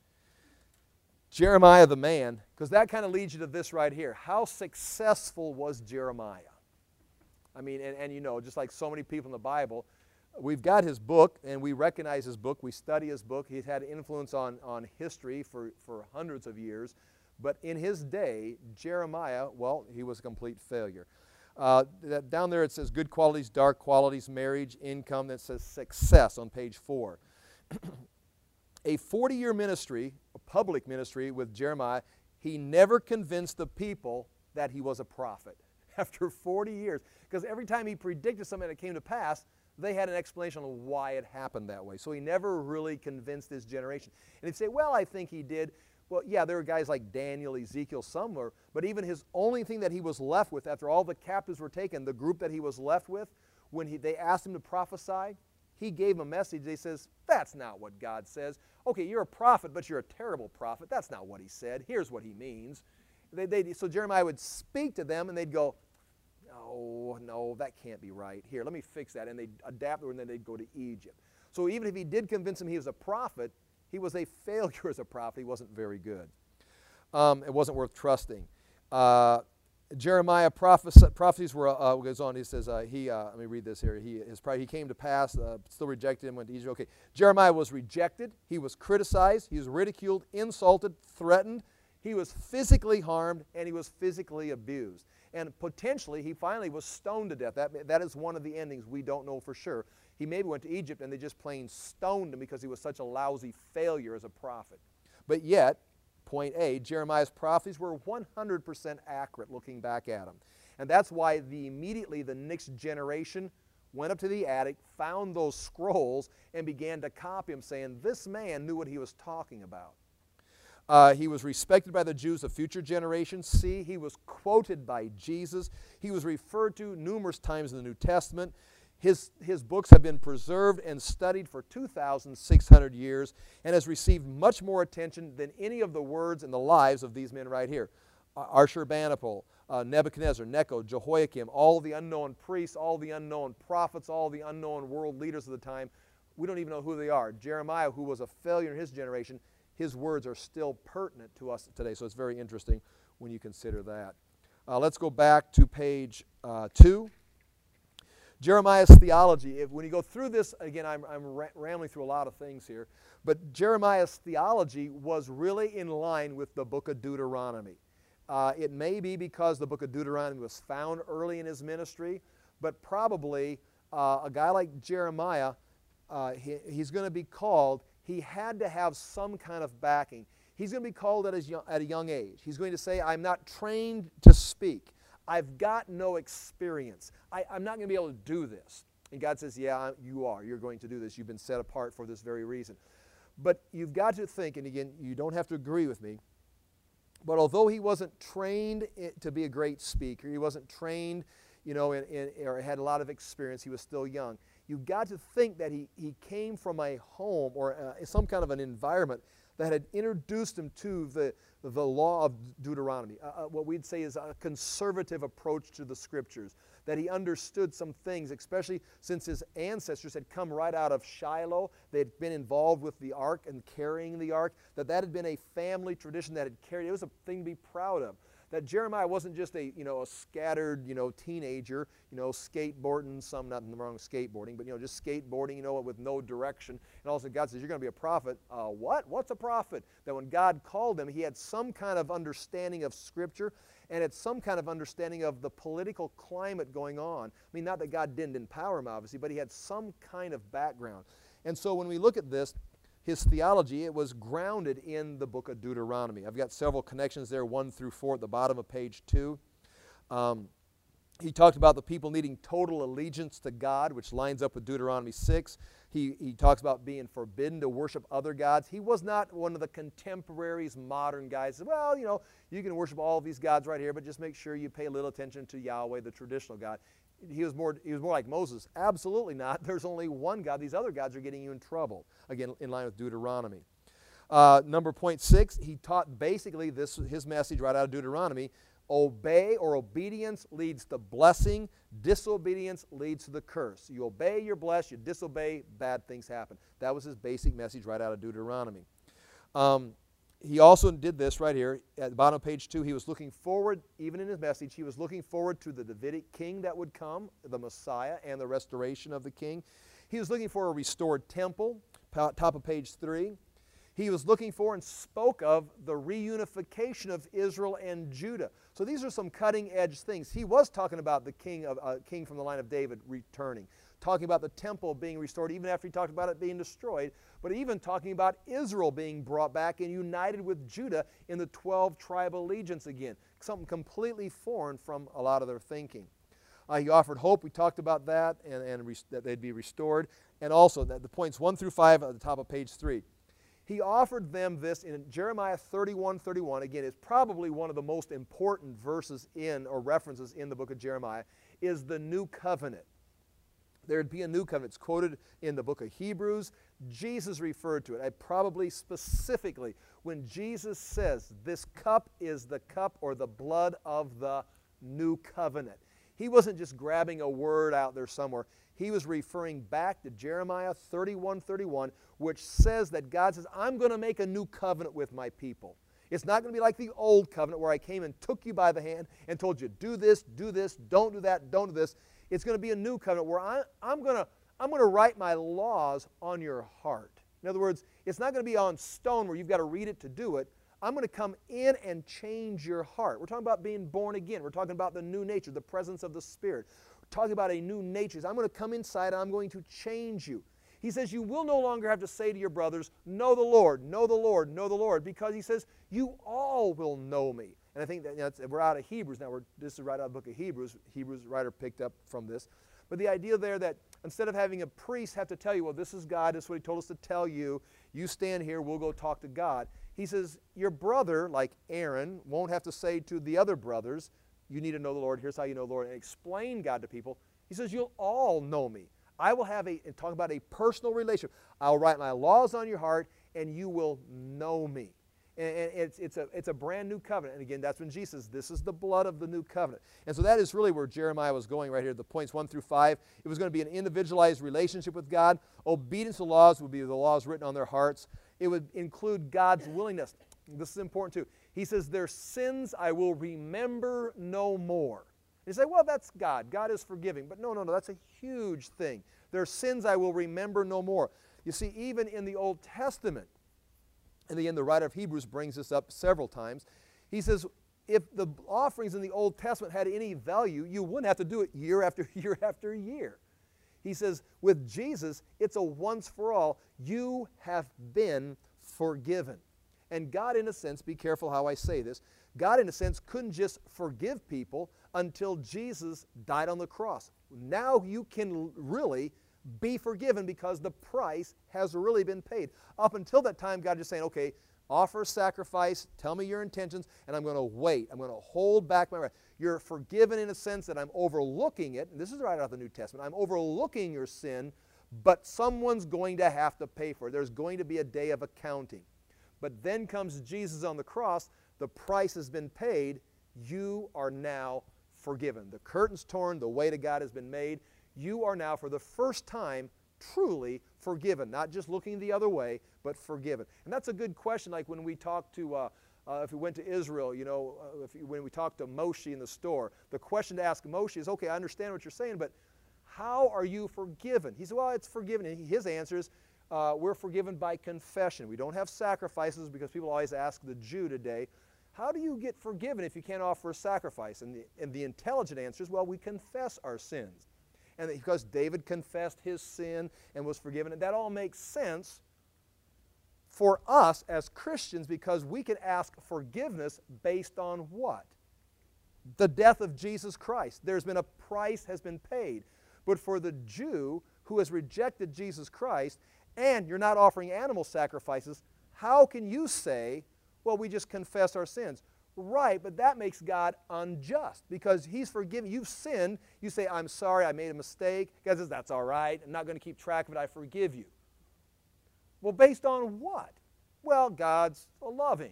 Jeremiah the man, because that kind of leads you to this right here. How successful was Jeremiah? I mean, and, and you know, just like so many people in the Bible, we've got his book, and we recognize his book. We study his book. He's had influence on, on history for, for hundreds of years. But in his day, Jeremiah, well, he was a complete failure. Uh, that, down there it says good qualities, dark qualities, marriage, income. That says success on page four. A forty-year ministry, a public ministry with Jeremiah, he never convinced the people that he was a prophet. After forty years, because every time he predicted something that came to pass, they had an explanation on why it happened that way. So he never really convinced his generation. And he'd say, well, I think he did. Well, yeah, there were guys like Daniel, Ezekiel, somewhere, but even his only thing that he was left with after all the captives were taken, the group that he was left with, when he, they asked him to prophesy, he gave them a message. He says, that's not what God says. Okay, you're a prophet, but you're a terrible prophet. That's not what he said. Here's what he means. They, they, so Jeremiah would speak to them, and they'd go, no, no, that can't be right. Here, let me fix that. And they'd adapt it, and then they'd go to Egypt. So even if he did convince him he was a prophet, he was a failure as a prophet. He wasn't very good. Um, it wasn't worth trusting. Uh, Jeremiah prophes prophecies were, uh, goes on, he says, uh, he, uh, let me read this here, he, his, he came to pass, uh, still rejected him, went to Egypt. Okay, Jeremiah was rejected, he was criticized, he was ridiculed, insulted, threatened, he was physically harmed, and he was physically abused. And potentially, he finally was stoned to death. That, that is one of the endings. We don't know for sure. He maybe went to Egypt and they just plain stoned him because he was such a lousy failure as a prophet. But yet, point A, Jeremiah's prophecies were one hundred percent accurate looking back at them. And that's why the, immediately the next generation went up to the attic, found those scrolls, and began to copy them, saying this man knew what he was talking about. Uh, he was respected by the Jews of future generations. See, he was quoted by Jesus. He was referred to numerous times in the New Testament. His, his books have been preserved and studied for two thousand six hundred years and has received much more attention than any of the words and the lives of these men right here. Ashurbanipal, uh, Nebuchadnezzar, Necho, Jehoiakim, all the unknown priests, all the unknown prophets, all the unknown world leaders of the time. We don't even know who they are. Jeremiah, who was a failure in his generation, his words are still pertinent to us today. So it's very interesting when you consider that. Uh, let's go back to page uh, two. Jeremiah's theology. If, when you go through this, again, I'm, I'm ra rambling through a lot of things here, but Jeremiah's theology was really in line with the book of Deuteronomy. Uh, it may be because the book of Deuteronomy was found early in his ministry, but probably uh, a guy like Jeremiah, uh, he, he's going to be called, he had to have some kind of backing. He's going to be called at, his young, at a young age. He's going to say, I'm not trained to speak. I've got no experience. I, I'm not going to be able to do this. And God says, yeah, you are. You're going to do this. You've been set apart for this very reason. But you've got to think, and again, you don't have to agree with me, but although he wasn't trained to be a great speaker, he wasn't trained, you know, in, in, or had a lot of experience, he was still young. You've got to think that he, he came from a home or uh, some kind of an environment that had introduced him to the, the law of Deuteronomy, uh, what we'd say is a conservative approach to the Scriptures, that he understood some things, especially since his ancestors had come right out of Shiloh. They had been involved with the ark and carrying the ark, that that had been a family tradition that had carried. It was a thing to be proud of. That Jeremiah wasn't just a, you know, a scattered, you know, teenager, you know, skateboarding, some, nothing wrong with skateboarding, but, you know, just skateboarding, you know, with no direction. And all of a sudden God says, you're going to be a prophet. Uh, what? What's a prophet? That when God called him, he had some kind of understanding of Scripture and had some kind of understanding of the political climate going on. I mean, not that God didn't empower him, obviously, but he had some kind of background. And so when we look at this, his theology, it was grounded in the book of Deuteronomy. I've got several connections there, one through four at the bottom of page two. Um, he talked about the people needing total allegiance to God, which lines up with Deuteronomy six. He, he talks about being forbidden to worship other gods. He was not one of the contemporaries, modern guys. Well, you know, you can worship all of these gods right here, but just make sure you pay a little attention to Yahweh, the traditional God. He was more, he was more like Moses. Absolutely not. There's only one God. These other gods are getting you in trouble. Again, in line with Deuteronomy. Uh, number point six, he taught basically this, his message right out of Deuteronomy. Obey or obedience leads to blessing. Disobedience leads to the curse. You obey, you're blessed. You disobey, bad things happen. That was his basic message right out of Deuteronomy. Um, He also did this right here at the bottom of page two. He was looking forward, even in his message, he was looking forward to the Davidic king that would come, the Messiah, and the restoration of the king. He was looking for a restored temple, top of page three. He was looking for and spoke of the reunification of Israel and Judah. So these are some cutting-edge things. He was talking about the king, of, uh, king from the line of David returning, talking about the temple being restored even after he talked about it being destroyed, but even talking about Israel being brought back and united with Judah in the twelve tribal allegiance again, something completely foreign from a lot of their thinking. Uh, he offered hope. We talked about that, and, and that they'd be restored. And also, that the points one through five at the top of page three. He offered them this in Jeremiah thirty-one thirty-one. Again, it's probably one of the most important verses in, or references in the book of Jeremiah, is the new covenant. There'd be a new covenant. It's quoted in the book of Hebrews. Jesus referred to it. I probably specifically, when Jesus says, this cup is the cup or the blood of the new covenant. He wasn't just grabbing a word out there somewhere. He was referring back to Jeremiah thirty-one thirty-one, which says that God says, I'm going to make a new covenant with my people. It's not going to be like the old covenant where I came and took you by the hand and told you, do this, do this, don't do that, don't do this. It's going to be a new covenant where I, I'm going to I'm going to write my laws on your heart. In other words, it's not going to be on stone where you've got to read it to do it. I'm going to come in and change your heart. We're talking about being born again. We're talking about the new nature, the presence of the Spirit. We're talking about a new nature. I'm going to come inside and I'm going to change you. He says you will no longer have to say to your brothers, know the Lord, know the Lord, know the Lord, because he says you all will know me. And I think that, you know, we're out of Hebrews now. We're, this is right out of the book of Hebrews. Hebrews writer picked up from this. But the idea there that instead of having a priest have to tell you, well, this is God, this is what he told us to tell you, you stand here, we'll go talk to God. He says your brother, like Aaron, won't have to say to the other brothers, you need to know the Lord, here's how you know the Lord, and explain God to people. He says you'll all know me. I will have a, and talk about a personal relationship. I'll write my laws on your heart, and you will know me. And, and it's, it's, a, it's a brand new covenant. And again, that's when Jesus says, this is the blood of the new covenant. And so that is really where Jeremiah was going right here, the points one through five. It was going to be an individualized relationship with God. Obedience to laws would be the laws written on their hearts. It would include God's willingness. This is important too. He says, their sins I will remember no more. You say, well, that's God. God is forgiving. But no, no, no, that's a huge thing. Their sins I will remember no more. You see, even in the Old Testament, and again, the writer of Hebrews brings this up several times. He says, if the offerings in the Old Testament had any value, you wouldn't have to do it year after year after year. He says, with Jesus, it's a once for all. You have been forgiven. And God, in a sense, be careful how I say this, God, in a sense, couldn't just forgive people until Jesus died on the cross. Now you can really be forgiven because the price has really been paid. Up until that time, God is saying, okay, offer a sacrifice, tell me your intentions, and I'm going to wait. I'm going to hold back my wrath. You're forgiven in a sense that I'm overlooking it. And this is right out of the New Testament. I'm overlooking your sin, but someone's going to have to pay for it. There's going to be a day of accounting. But then comes Jesus on the cross. The price has been paid. You are now forgiven. The curtain's torn. The way to God has been made. You are now, for the first time, truly forgiven. Not just looking the other way, but forgiven. And that's a good question, like when we talk to, uh, uh, if we went to Israel, you know, uh, if you, when we talked to Moshe in the store, the question to ask Moshe is, okay, I understand what you're saying, but how are you forgiven? He said, well, it's forgiven. And his answer is, uh, we're forgiven by confession. We don't have sacrifices because people always ask the Jew today, how do you get forgiven if you can't offer a sacrifice? And the, and the intelligent answer is, well, we confess our sins. And because David confessed his sin and was forgiven, and that all makes sense for us as Christians because we can ask forgiveness based on what? The death of Jesus Christ. There's been a price has been paid. But for the Jew who has rejected Jesus Christ and you're not offering animal sacrifices, how can you say, well, we just confess our sins? Right, but that makes God unjust because He's forgiven. You've sinned. You say, I'm sorry, I made a mistake. God says, that's all right. I'm not going to keep track of it. I forgive you. Well, based on what? Well, God's loving.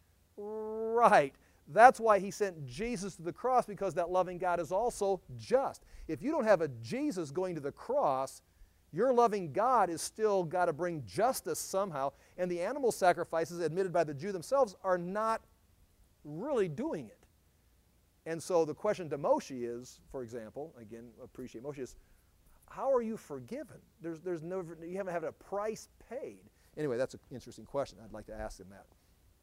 Right. That's why He sent Jesus to the cross, because that loving God is also just. If you don't have a Jesus going to the cross, your loving God is still got to bring justice somehow, and the animal sacrifices admitted by the Jew themselves are not really doing it. And so the question to Moshe is, for example, again, appreciate Moshe, is how are you forgiven? There's, there's no, you haven't had a price paid. Anyway, that's an interesting question. I'd like to ask him that.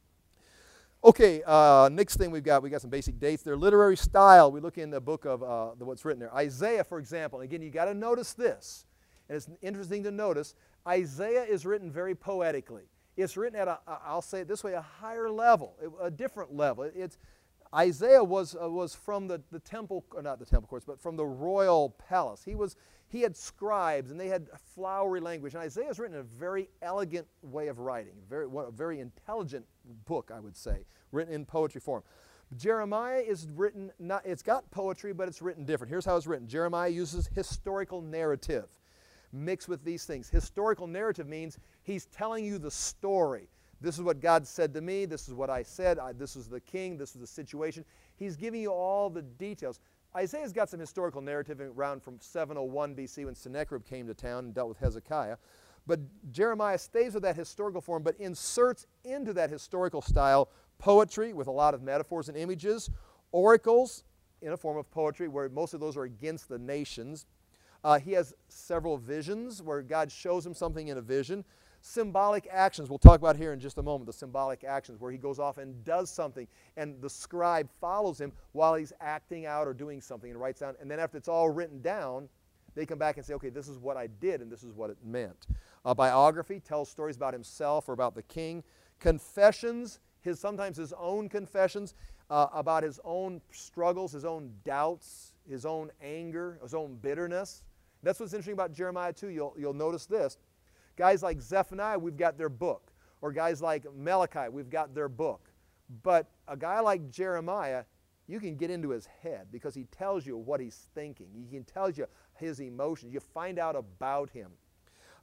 Okay, uh, next thing we've got, we got some basic dates there. Literary style, we look in the book of uh, the, what's written there. Isaiah, for example, again, you got to notice this, and it's interesting to notice, Isaiah is written very poetically. It's written at a, I'll say it this way, a higher level, a different level. It's, Isaiah was, uh, was from the, the temple, or not the temple courts, but from the royal palace. He, was, he had scribes, and they had flowery language. And Isaiah is written in a very elegant way of writing, very, a very intelligent book, I would say, written in poetry form. Jeremiah is written, not, it's got poetry, but it's written different. Here's how it's written. Jeremiah uses historical narrative mixed with these things. Historical narrative means he's telling you the story. This is what God said to me. This is what I said. I, this was the king. This was the situation. He's giving you all the details. Isaiah's got some historical narrative around from seven oh one B C when Sennacherib came to town and dealt with Hezekiah. But Jeremiah stays with that historical form, but inserts into that historical style poetry with a lot of metaphors and images, oracles in a form of poetry where most of those are against the nations. Uh, he has several visions where God shows him something in a vision. Symbolic actions, we'll talk about here in just a moment, the symbolic actions where he goes off and does something and the scribe follows him while he's acting out or doing something and writes down. And then after it's all written down, they come back and say, okay, this is what I did and this is what it meant. A biography tells stories about himself or about the king. Confessions, his sometimes his own confessions uh, about his own struggles, his own doubts, his own anger, his own bitterness. That's what's interesting about Jeremiah too. You'll, you'll notice this. Guys like Zephaniah, we've got their book. Or guys like Malachi, we've got their book. But a guy like Jeremiah, you can get into his head because he tells you what he's thinking. He can tell you his emotions. You find out about him.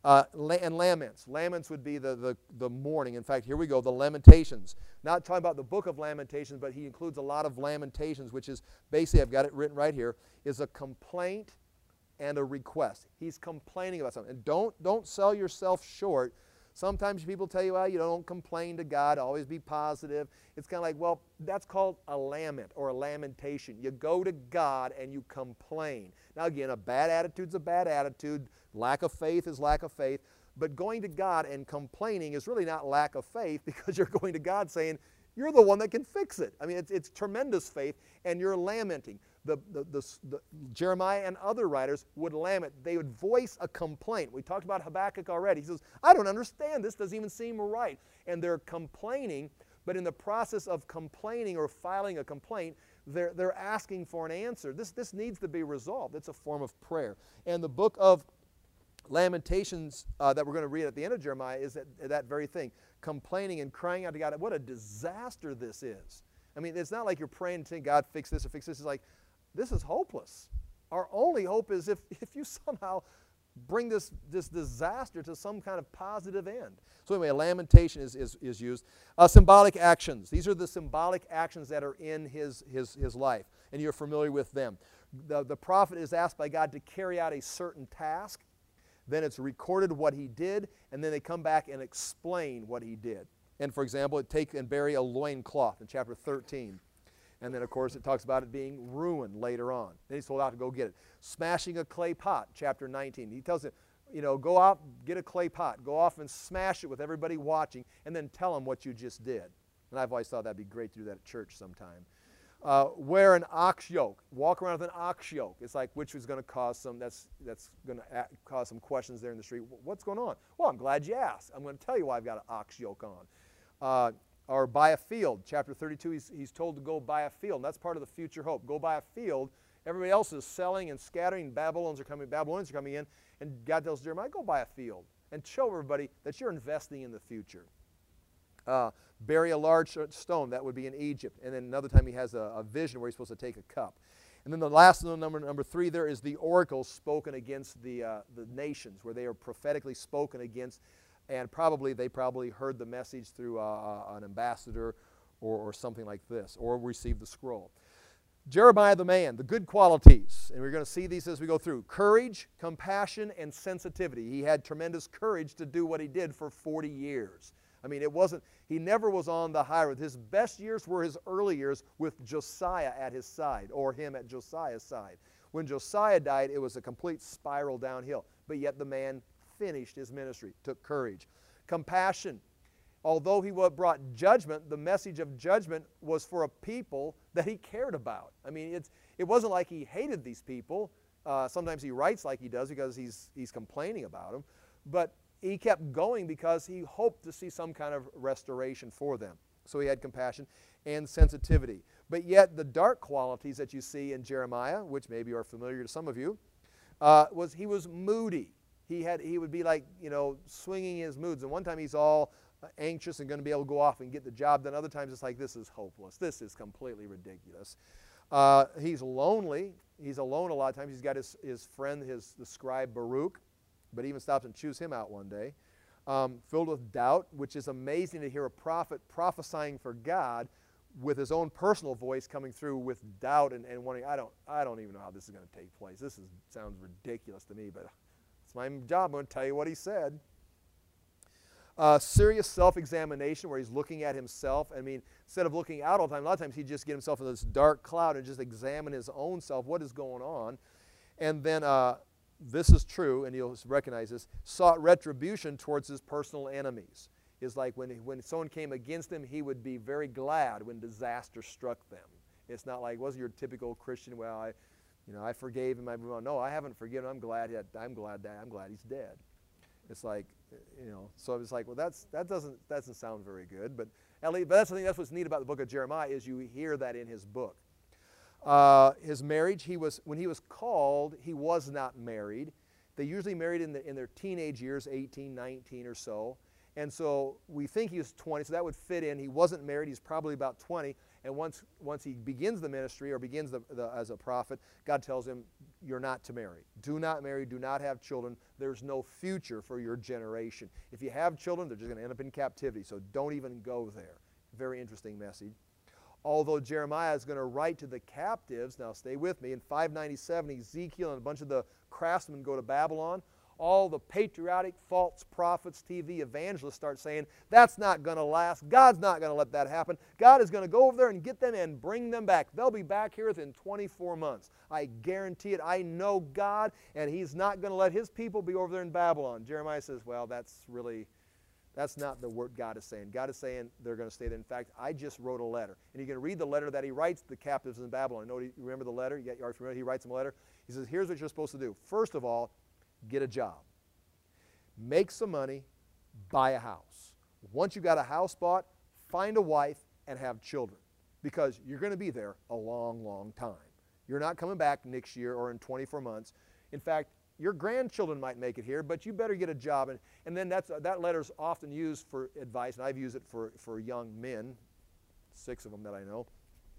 Uh, and laments. Laments would be the, the, the mourning. In fact, here we go, the Lamentations. Not talking about the book of Lamentations, but he includes a lot of lamentations, which is basically, I've got it written right here, is a complaint and a request. He's complaining about something. And don't, don't sell yourself short. Sometimes people tell you, well, you don't complain to God, always be positive. It's kind of like, well, that's called a lament or a lamentation. You go to God and you complain. Now again, a bad attitude's a bad attitude. Lack of faith is lack of faith. But going to God and complaining is really not lack of faith, because you're going to God saying, you're the one that can fix it. I mean, it's, it's tremendous faith, and you're lamenting. The, the, the, the, Jeremiah and other writers would lament. They would voice a complaint. We talked about Habakkuk already. He says, I don't understand. This doesn't even seem right. And they're complaining, but in the process of complaining or filing a complaint, they're, they're asking for an answer. This, this needs to be resolved. It's a form of prayer. And the book of Lamentations uh, that we're going to read at the end of Jeremiah is that, that very thing. Complaining and crying out to God. What a disaster this is. I mean, it's not like you're praying and saying, God, fix this or fix this. It's like, this is hopeless. Our only hope is if, if you somehow bring this, this disaster to some kind of positive end. So anyway, a lamentation is, is, is used. Uh, symbolic actions. These are the symbolic actions that are in his, his, his life, and you're familiar with them. The, the prophet is asked by God to carry out a certain task. Then it's recorded what he did, and then they come back and explain what he did. And for example, take and bury a loincloth in chapter thirteen. And then, of course, it talks about it being ruined later on. Then he's told out to go get it. Smashing a clay pot, chapter nineteen. He tells him, you know, go out, get a clay pot. Go off and smash it with everybody watching, and then tell them what you just did. And I've always thought that'd be great to do that at church sometime. Uh, wear an ox yoke. Walk around with an ox yoke. It's like, which is going to cause some, that's, that's going to cause some questions there in the street. What's going on? Well, I'm glad you asked. I'm going to tell you why I've got an ox yoke on. Uh, or buy a field. Chapter thirty-two, he's, he's told to go buy a field. And that's part of the future hope. Go buy a field. Everybody else is selling and scattering. Babylons are coming, Babylonians are coming in. And God tells Jeremiah, go buy a field. And show everybody that you're investing in the future. Uh, bury a large stone. That would be in Egypt. And then another time he has a, a vision where he's supposed to take a cup. And then the last number, number three there is the oracles spoken against the, uh, the nations, where they are prophetically spoken against. And probably they probably heard the message through uh, an ambassador or, or something like this, or received the scroll. Jeremiah the man, the good qualities, and we're going to see these as we go through. Courage, compassion, and sensitivity. He had tremendous courage to do what he did for forty years. I mean, it wasn't, he never was on the high road. His best years were his early years with Josiah at his side, or him at Josiah's side. When Josiah died, it was a complete spiral downhill. But yet the man finished his ministry, took courage. Compassion. Although he brought judgment, the message of judgment was for a people that he cared about. I mean, it's, it wasn't like he hated these people. Uh, sometimes he writes like he does because he's, he's complaining about them. But he kept going because he hoped to see some kind of restoration for them. So he had compassion and sensitivity. But yet the dark qualities that you see in Jeremiah, which maybe are familiar to some of you, uh, was he was moody. He, had, he would be like, you know, swinging his moods. And one time he's all anxious and going to be able to go off and get the job done. Other times it's like, this is hopeless. This is completely ridiculous. Uh, he's lonely. He's alone a lot of times. He's got his, his friend, his, the scribe Baruch, but he even stops and chews him out one day. Um, filled with doubt, which is amazing to hear a prophet prophesying for God with his own personal voice coming through with doubt and, and wondering, I don't, I don't even know how this is going to take place. This is, sounds ridiculous to me, but it's my job. I'm going to tell you what he said. Uh, serious self-examination where he's looking at himself. I mean, instead of looking out all the time, a lot of times he'd just get himself in this dark cloud and just examine his own self, what is going on. And then, uh, this is true, and you'll recognize this, sought retribution towards his personal enemies. It's like when, when someone came against him, he would be very glad when disaster struck them. It's not like, it wasn't your typical Christian, well, I, you know, I forgave him, I moved on. No, I haven't forgiven him, I'm glad, that, I'm glad that, I'm glad he's dead. It's like, you know, so it's like, well, that's, that doesn't, that doesn't sound very good, but at least, but that's the thing, that's what's neat about the book of Jeremiah is you hear that in his book. Uh, his marriage, he was, when he was called, he was not married. They usually married in, the, in their teenage years, eighteen, nineteen or so. And so we think he was twenty, so that would fit in. He wasn't married, he's probably about twenty. And once, once he begins the ministry or begins the, the, as a prophet, God tells him, you're not to marry. Do not marry. Do not have children. There's no future for your generation. If you have children, they're just going to end up in captivity. So don't even go there. Very interesting message. Although Jeremiah is going to write to the captives, now stay with me, in five ninety-seven, Ezekiel and a bunch of the craftsmen go to Babylon. All the patriotic false prophets, T V evangelists start saying, that's not going to last. God's not going to let that happen. God is going to go over there and get them and bring them back. They'll be back here within twenty-four months. I guarantee it. I know God, and He's not going to let His people be over there in Babylon. Jeremiah says, well, that's really... That's not the word God is saying. God is saying they're going to stay there. In fact, I just wrote a letter. And you can read the letter that he writes to the captives in Babylon. You know, you remember the letter? You are familiar? He writes them a letter. He says, here's what you're supposed to do. First of all, get a job. Make some money. Buy a house. Once you've got a house bought, find a wife and have children. Because you're going to be there a long, long time. You're not coming back next year or in twenty-four months. In fact, your grandchildren might make it here, but you better get a job. And, and then that's, that letter's often used for advice, and I've used it for, for young men, six of them that I know.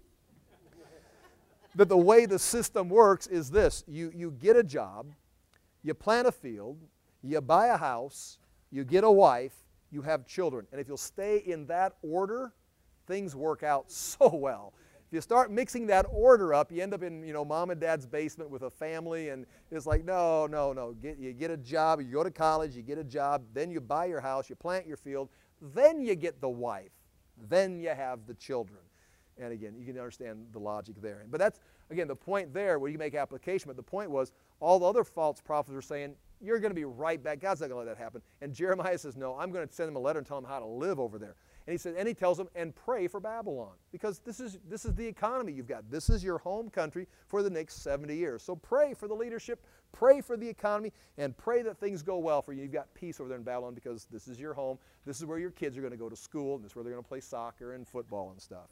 That the way the system works is this. You, you get a job, you plant a field, you buy a house, you get a wife, you have children. And if you'll stay in that order, things work out so well. If you start mixing that order up, you end up in, you know, mom and dad's basement with a family, and it's like, no, no, no. Get, you get a job, you go to college, you get a job, then you buy your house, you plant your field, then you get the wife, then you have the children. And again, you can understand the logic there. But that's, again, the point there where you make application, but the point was all the other false prophets were saying, you're going to be right back. God's not going to let that happen. And Jeremiah says, no, I'm going to send them a letter and tell them how to live over there. And he said, and he tells them, and pray for Babylon. Because this is, this is the economy you've got. This is your home country for the next seventy years. So pray for the leadership, pray for the economy, and pray that things go well for you. You've got peace over there in Babylon because this is your home. This is where your kids are going to go to school, and this is where they're going to play soccer and football and stuff.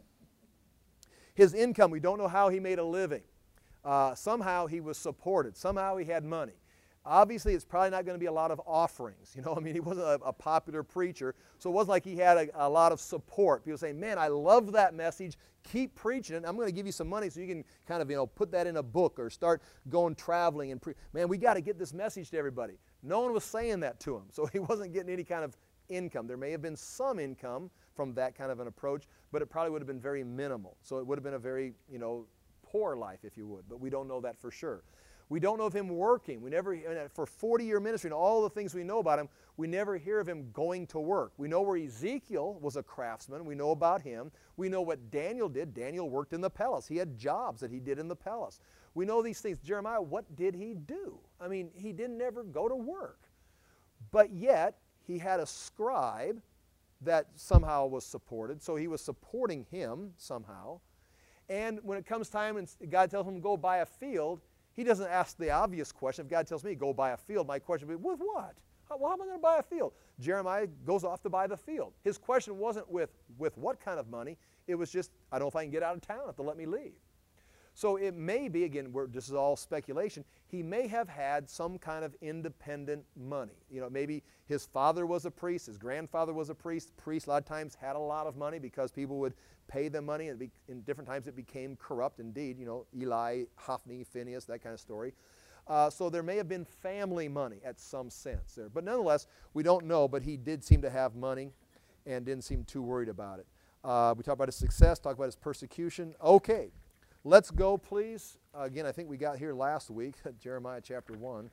His income, we don't know how he made a living. Uh, somehow he was supported. Somehow he had money. Obviously, it's probably not going to be a lot of offerings. You know, I mean, he wasn't a, a popular preacher, so it wasn't like he had a, a lot of support. People saying, man, I love that message. Keep preaching it. I'm going to give you some money so you can kind of, you know, put that in a book or start going traveling. And pre Man, we got to get this message to everybody. No one was saying that to him, so he wasn't getting any kind of income. There may have been some income from that kind of an approach, but it probably would have been very minimal. So it would have been a very, you know, poor life, if you would, but we don't know that for sure. We don't know of him working. We never, for forty-year ministry and all the things we know about him, we never hear of him going to work. We know where Ezekiel was a craftsman. We know about him. We know what Daniel did. Daniel worked in the palace. He had jobs that he did in the palace. We know these things. Jeremiah, what did he do? I mean, he didn't ever go to work. But yet, he had a scribe that somehow was supported. So he was supporting him somehow. And when it comes time and God tells him to go buy a field, he doesn't ask the obvious question. If God tells me, go buy a field, my question would be, with what? How, well, how am I going to buy a field? Jeremiah goes off to buy the field. His question wasn't with, with what kind of money. It was just, I don't know if I can get out of town if they'll let me leave. So it may be, again, we're, this is all speculation, he may have had some kind of independent money. You know, maybe his father was a priest, his grandfather was a priest. Priests a lot of times had a lot of money because people would pay them money, and be, in different times it became corrupt indeed. You know, Eli, Hophni, Phinehas, that kind of story. Uh, so there may have been family money at some sense there. But nonetheless, we don't know, but he did seem to have money and didn't seem too worried about it. Uh, we talked about his success, talked about his persecution. Okay. Let's go, please. Uh, again, I think we got here last week, Jeremiah chapter one.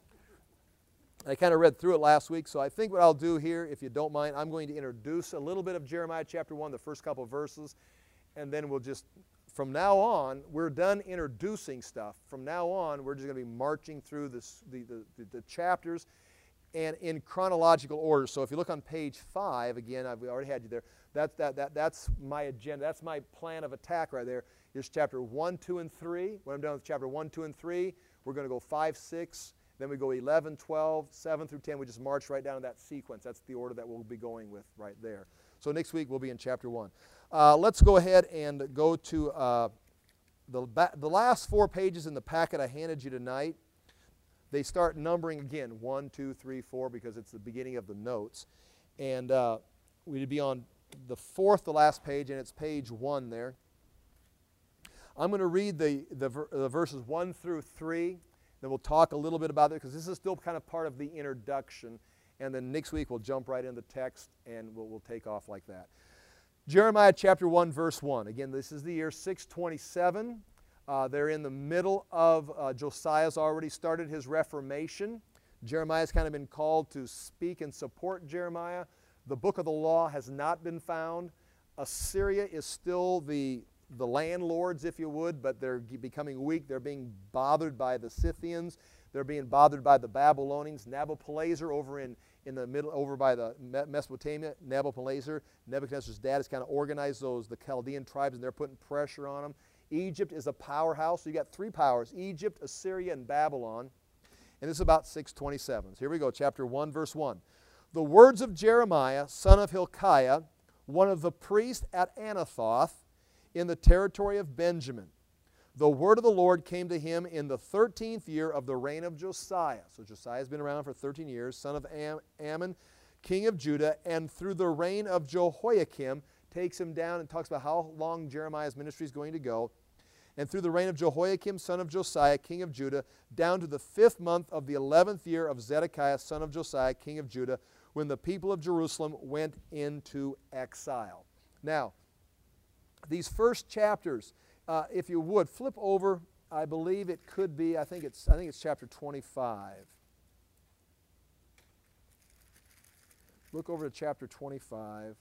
I kind of read through it last week, so I think what I'll do here, if you don't mind, I'm going to introduce a little bit of Jeremiah chapter one, the first couple of verses, and then we'll just, from now on, we're done introducing stuff. From now on, we're just going to be marching through this, the, the, the, the chapters and in chronological order. So if you look on page five, again, I've already had you there, that's, that, that, that's my agenda, that's my plan of attack right there. Here's chapter one, two, and three. When I'm done with chapter one, two, and three, we're going to go five, six, then we go eleven, twelve, seven through ten. We just march right down to that sequence. That's the order that we'll be going with right there. So next week we'll be in chapter one. Uh, let's go ahead and go to uh, the, the last four pages in the packet I handed you tonight. They start numbering again, one, two, three, four, because it's the beginning of the notes. And uh, we'd be on the fourth, the last page, and it's page one there. I'm going to read the, the, the verses one through three. Then we'll talk a little bit about it because this is still kind of part of the introduction. And then next week we'll jump right into the text and we'll, we'll take off like that. Jeremiah chapter one, verse one. Again, this is the year six twenty-seven. Uh, they're in the middle of, uh, Josiah's already started his reformation. Jeremiah's kind of been called to speak and support Jeremiah. The book of the law has not been found. Assyria is still the, the landlords, if you would, but they're becoming weak. They're being bothered by the Scythians. They're being bothered by the Babylonians. Nabopolassar over in, in the middle, over by the Mesopotamia, Nabopolassar, Nebuchadnezzar's dad has kind of organized those, the Chaldean tribes, and they're putting pressure on them. Egypt is a powerhouse. So you got three powers, Egypt, Assyria, and Babylon. And this is about six twenty-seven. So here we go, chapter one, verse one. The words of Jeremiah, son of Hilkiah, one of the priests at Anathoth, in the territory of Benjamin. The word of the Lord came to him in the thirteenth year of the reign of Josiah. So Josiah has been around for thirteen years, son of Am Ammon, king of Judah, and through the reign of Jehoiakim, takes him down and talks about how long Jeremiah's ministry is going to go. And through the reign of Jehoiakim, son of Josiah, king of Judah, down to the fifth month of the eleventh year of Zedekiah, son of Josiah, king of Judah, when the people of Jerusalem went into exile. Now, these first chapters, Uh, if you would, flip over, I believe it could be, I think it's, I think it's chapter twenty-five. Look over to chapter twenty-five.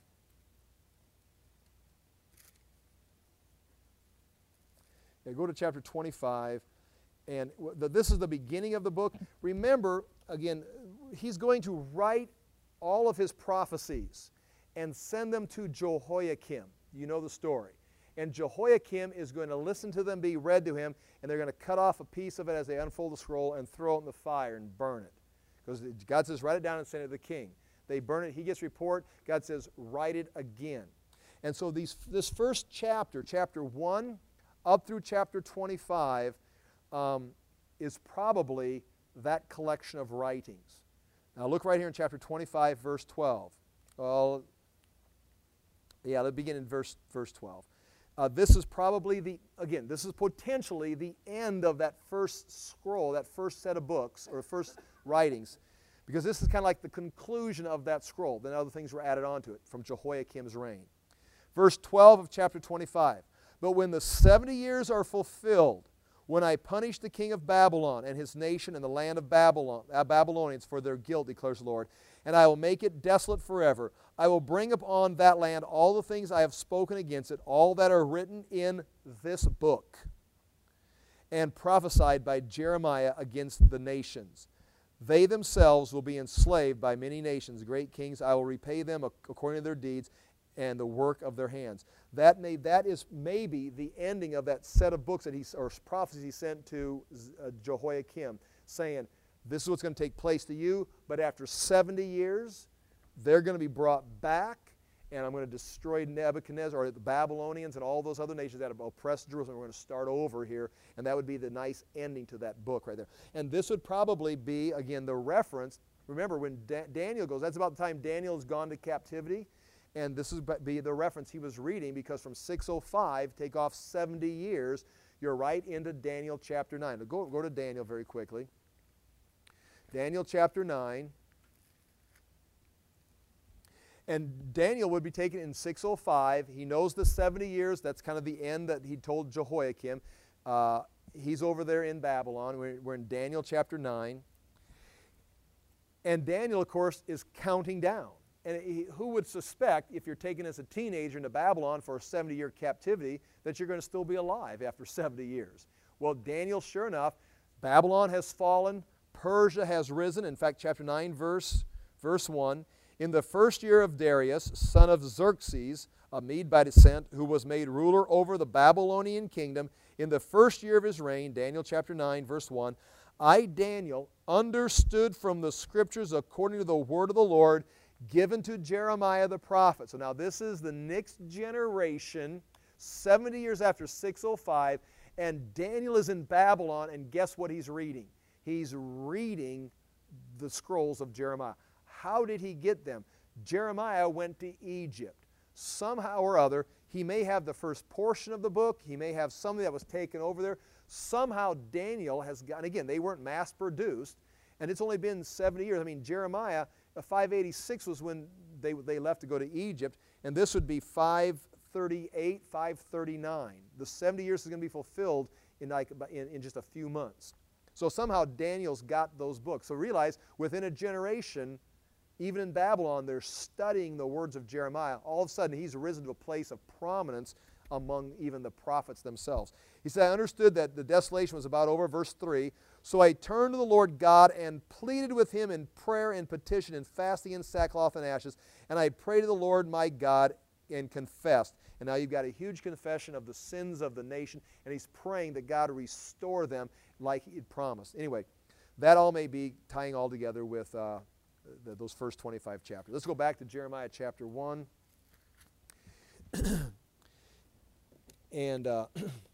Yeah, go to chapter twenty-five, and the, this is the beginning of the book. Remember, again, he's going to write all of his prophecies and send them to Jehoiakim. You know the story. And Jehoiakim is going to listen to them be read to him, and they're going to cut off a piece of it as they unfold the scroll and throw it in the fire and burn it. Because God says, write it down and send it to the king. They burn it. He gets report. God says, write it again. And so these, this first chapter, chapter one, up through chapter twenty-five, um, is probably that collection of writings. Now look right here in chapter twenty-five, verse twelve. Well, yeah, let's begin in verse, verse twelve. Uh, this is probably the, again, this is potentially the end of that first scroll, that first set of books, or first writings, because this is kind of like the conclusion of that scroll. Then other things were added onto it from Jehoiakim's reign. Verse twelve of chapter twenty-five. But when the seventy years are fulfilled, when I punish the king of Babylon and his nation and the land of Babylon, uh, Babylonians for their guilt, declares the Lord, and I will make it desolate forever. I will bring upon that land all the things I have spoken against it, all that are written in this book, and prophesied by Jeremiah against the nations. They themselves will be enslaved by many nations, great kings. I will repay them according to their deeds and the work of their hands. That may that is maybe the ending of that set of books that he or prophecies he sent to uh, Jehoiakim, saying, this is what's going to take place to you, but after seventy years, they're going to be brought back, and I'm going to destroy Nebuchadnezzar, or the Babylonians, and all those other nations that have oppressed Jerusalem. We're going to start over here, and that would be the nice ending to that book right there. And this would probably be, again, the reference. Remember, when da Daniel goes, that's about the time Daniel has gone to captivity, and this would be the reference he was reading, because from six oh five, take off seventy years, you're right into Daniel chapter nine. Now go, go to Daniel very quickly. Daniel chapter nine. And Daniel would be taken in six oh five. He knows the seventy years. That's kind of the end that he told Jehoiakim. Uh, he's over there in Babylon. We're, we're in Daniel chapter nine. And Daniel, of course, is counting down. And he, who would suspect, if you're taken as a teenager into Babylon for a seventy-year captivity, that you're going to still be alive after seventy years? Well, Daniel, sure enough, Babylon has fallen. Persia has risen. In fact, chapter nine, verse, verse one. In the first year of Darius, son of Xerxes, a Mede by descent, who was made ruler over the Babylonian kingdom, in the first year of his reign, Daniel chapter nine, verse one, I, Daniel, understood from the Scriptures according to the word of the Lord given to Jeremiah the prophet. So now this is the next generation, seventy years after six oh five, and Daniel is in Babylon, and guess what he's reading? He's reading the scrolls of Jeremiah. How did he get them? Jeremiah went to Egypt. Somehow or other, He may have the first portion of the book. He may have something that was taken over there. Somehow Daniel has gotten, again, they weren't mass produced, and it's only been seventy years. I mean, Jeremiah, uh, five eighty-six was when they, they left to go to Egypt, and this would be five thirty-eight, five thirty-nine. The seventy years is going to be fulfilled in, like, in, in just a few months. So somehow Daniel's got those books. So realize, within a generation, even in Babylon, they're studying the words of Jeremiah. All of a sudden, he's risen to a place of prominence among even the prophets themselves. He said, I understood that the desolation was about over, verse three. So I turned to the Lord God and pleaded with him in prayer and petition and fasting and sackcloth and ashes. And I prayed to the Lord my God and confessed. And now you've got a huge confession of the sins of the nation, and he's praying that God restore them like he had promised. Anyway, that all may be tying all together with uh, the, those first twenty-five chapters. Let's go back to Jeremiah chapter one. And, uh,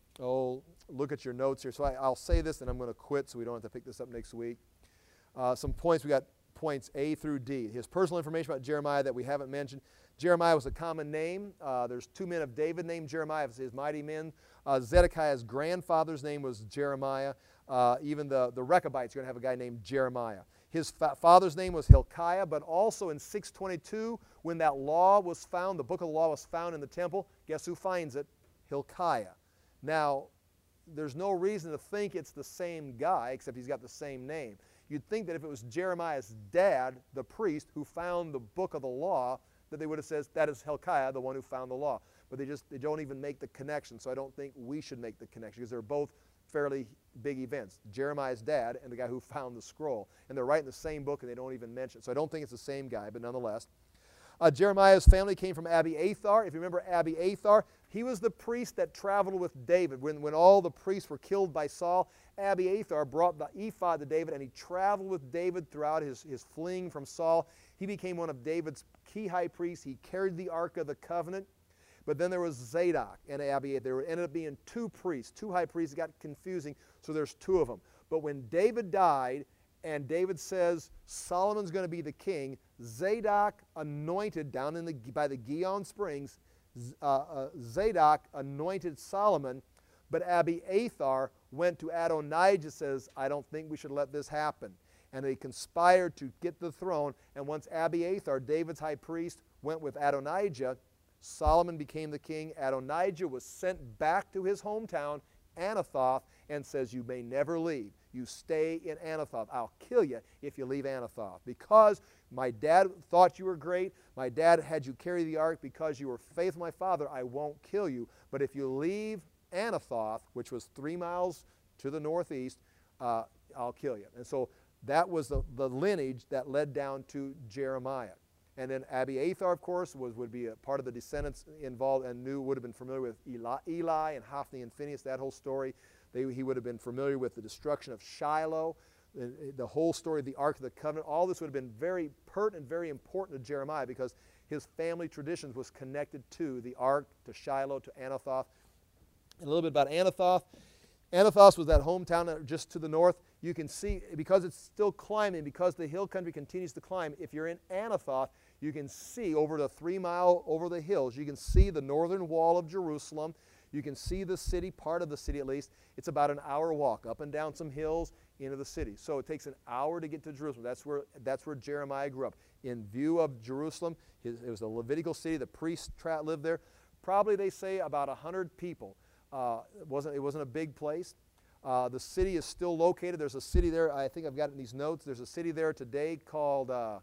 oh, look at your notes here. So I, I'll say this, and I'm going to quit so we don't have to pick this up next week. Uh, some points, we got points A through D. His personal information about Jeremiah that we haven't mentioned. Jeremiah was a common name. Uh, there's two men of David named Jeremiah, his mighty men. Uh, Zedekiah's grandfather's name was Jeremiah. Uh, even the, the Rechabites are going to have a guy named Jeremiah. His fa father's name was Hilkiah, but also in six twenty-two, when that law was found, the book of the law was found in the temple, guess who finds it? Hilkiah. Now, there's no reason to think it's the same guy, except he's got the same name. You'd think that if it was Jeremiah's dad, the priest, who found the book of the law, that they would have said, that is Hilkiah, the one who found the law. But they just they don't even make the connection, so I don't think we should make the connection, because they're both fairly big events. Jeremiah's dad and the guy who found the scroll. And they're right in the same book, and they don't even mention it. So I don't think it's the same guy, but nonetheless. Uh, Jeremiah's family came from Abiathar. If you remember Abiathar, he was the priest that traveled with David. When, when all the priests were killed by Saul, Abiathar brought the ephod to David, and he traveled with David throughout his, his fleeing from Saul. He became one of David's key high priests. He carried the Ark of the Covenant. But then there was Zadok and Abiathar. There ended up being two priests, two high priests. It got confusing, so there's two of them. But when David died, and David says Solomon's going to be the king, Zadok anointed down in the, by the Gihon Springs, uh, uh, Zadok anointed Solomon, but Abiathar went to Adonijah, says, I don't think we should let this happen. And they conspired to get the throne, and once Abiathar, David's high priest, went with Adonijah, Solomon became the king. Adonijah was sent back to his hometown, Anathoth, and says, you may never leave. You stay in Anathoth. I'll kill you if you leave Anathoth. Because my dad thought you were great. My dad had you carry the ark because you were faithful to my father. I won't kill you. But if you leave Anathoth, which was three miles to the northeast, uh, I'll kill you. And so that was the, the lineage that led down to Jeremiah. And then Abiathar, of course, was, would be a part of the descendants involved and knew, would have been familiar with Eli, Eli and Hophni and Phinehas, that whole story. They, he would have been familiar with the destruction of Shiloh, the, the whole story of the Ark of the Covenant. All this would have been very pertinent, very important to Jeremiah, because his family traditions was connected to the Ark, to Shiloh, to Anathoth. And a little bit about Anathoth. Anathoth was that hometown just to the north. You can see, because it's still climbing, because the hill country continues to climb, if you're in Anathoth, you can see over the three mile, over the hills, you can see the northern wall of Jerusalem. You can see the city, part of the city at least. It's about an hour walk up and down some hills into the city. So it takes an hour to get to Jerusalem. That's where, that's where Jeremiah grew up. In view of Jerusalem, his, it was a Levitical city. The priests lived there. Probably, they say, about one hundred people. Uh, it, wasn't, it wasn't a big place. Uh, the city is still located. There's a city there. I think I've got it in these notes. There's a city there today called uh,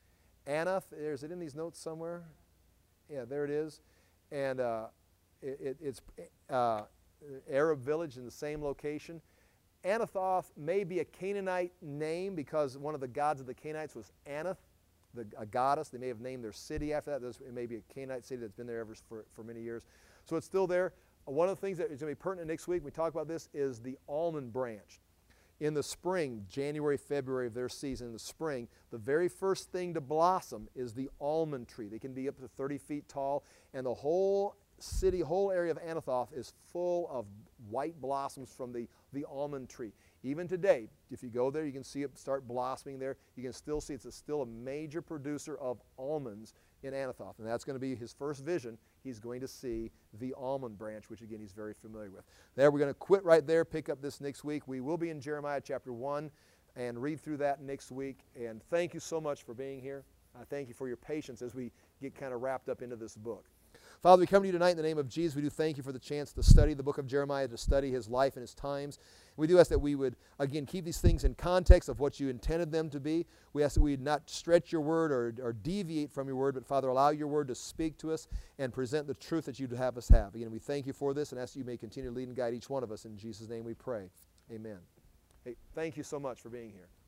Anath. Is it in these notes somewhere? Yeah, there it is. And uh, it, it, it's uh, Arab village in the same location. Anathoth may be a Canaanite name because one of the gods of the Canaanites was Anath, the, a goddess. They may have named their city after that. There's, it may be a Canaanite city that's been there ever for, for many years. So it's still there. One of the things that is going to be pertinent next week, we talk about this, is the almond branch. In the spring, January, February of their season, in the spring, the very first thing to blossom is the almond tree. They can be up to thirty feet tall, and the whole city, whole area of Anathoth is full of white blossoms from the, the almond tree. Even today, if you go there, you can see it start blossoming there. You can still see it's a, still a major producer of almonds in Anathoth. And that's going to be his first vision. He's going to see the almond branch, which again he's very familiar with. There, we're going to quit right there, pick up this next week. We will be in Jeremiah chapter one and read through that next week. And thank you so much for being here. I thank you for your patience as we get kind of wrapped up into this book. Father, we come to you tonight in the name of Jesus. We do thank you for the chance to study the book of Jeremiah, to study his life and his times. We do ask that we would, again, keep these things in context of what you intended them to be. We ask that we would not stretch your word or, or deviate from your word, but, Father, allow your word to speak to us and present the truth that you'd have us have. Again, we thank you for this and ask that you may continue to lead and guide each one of us. In Jesus' name we pray. Amen. Hey, thank you so much for being here.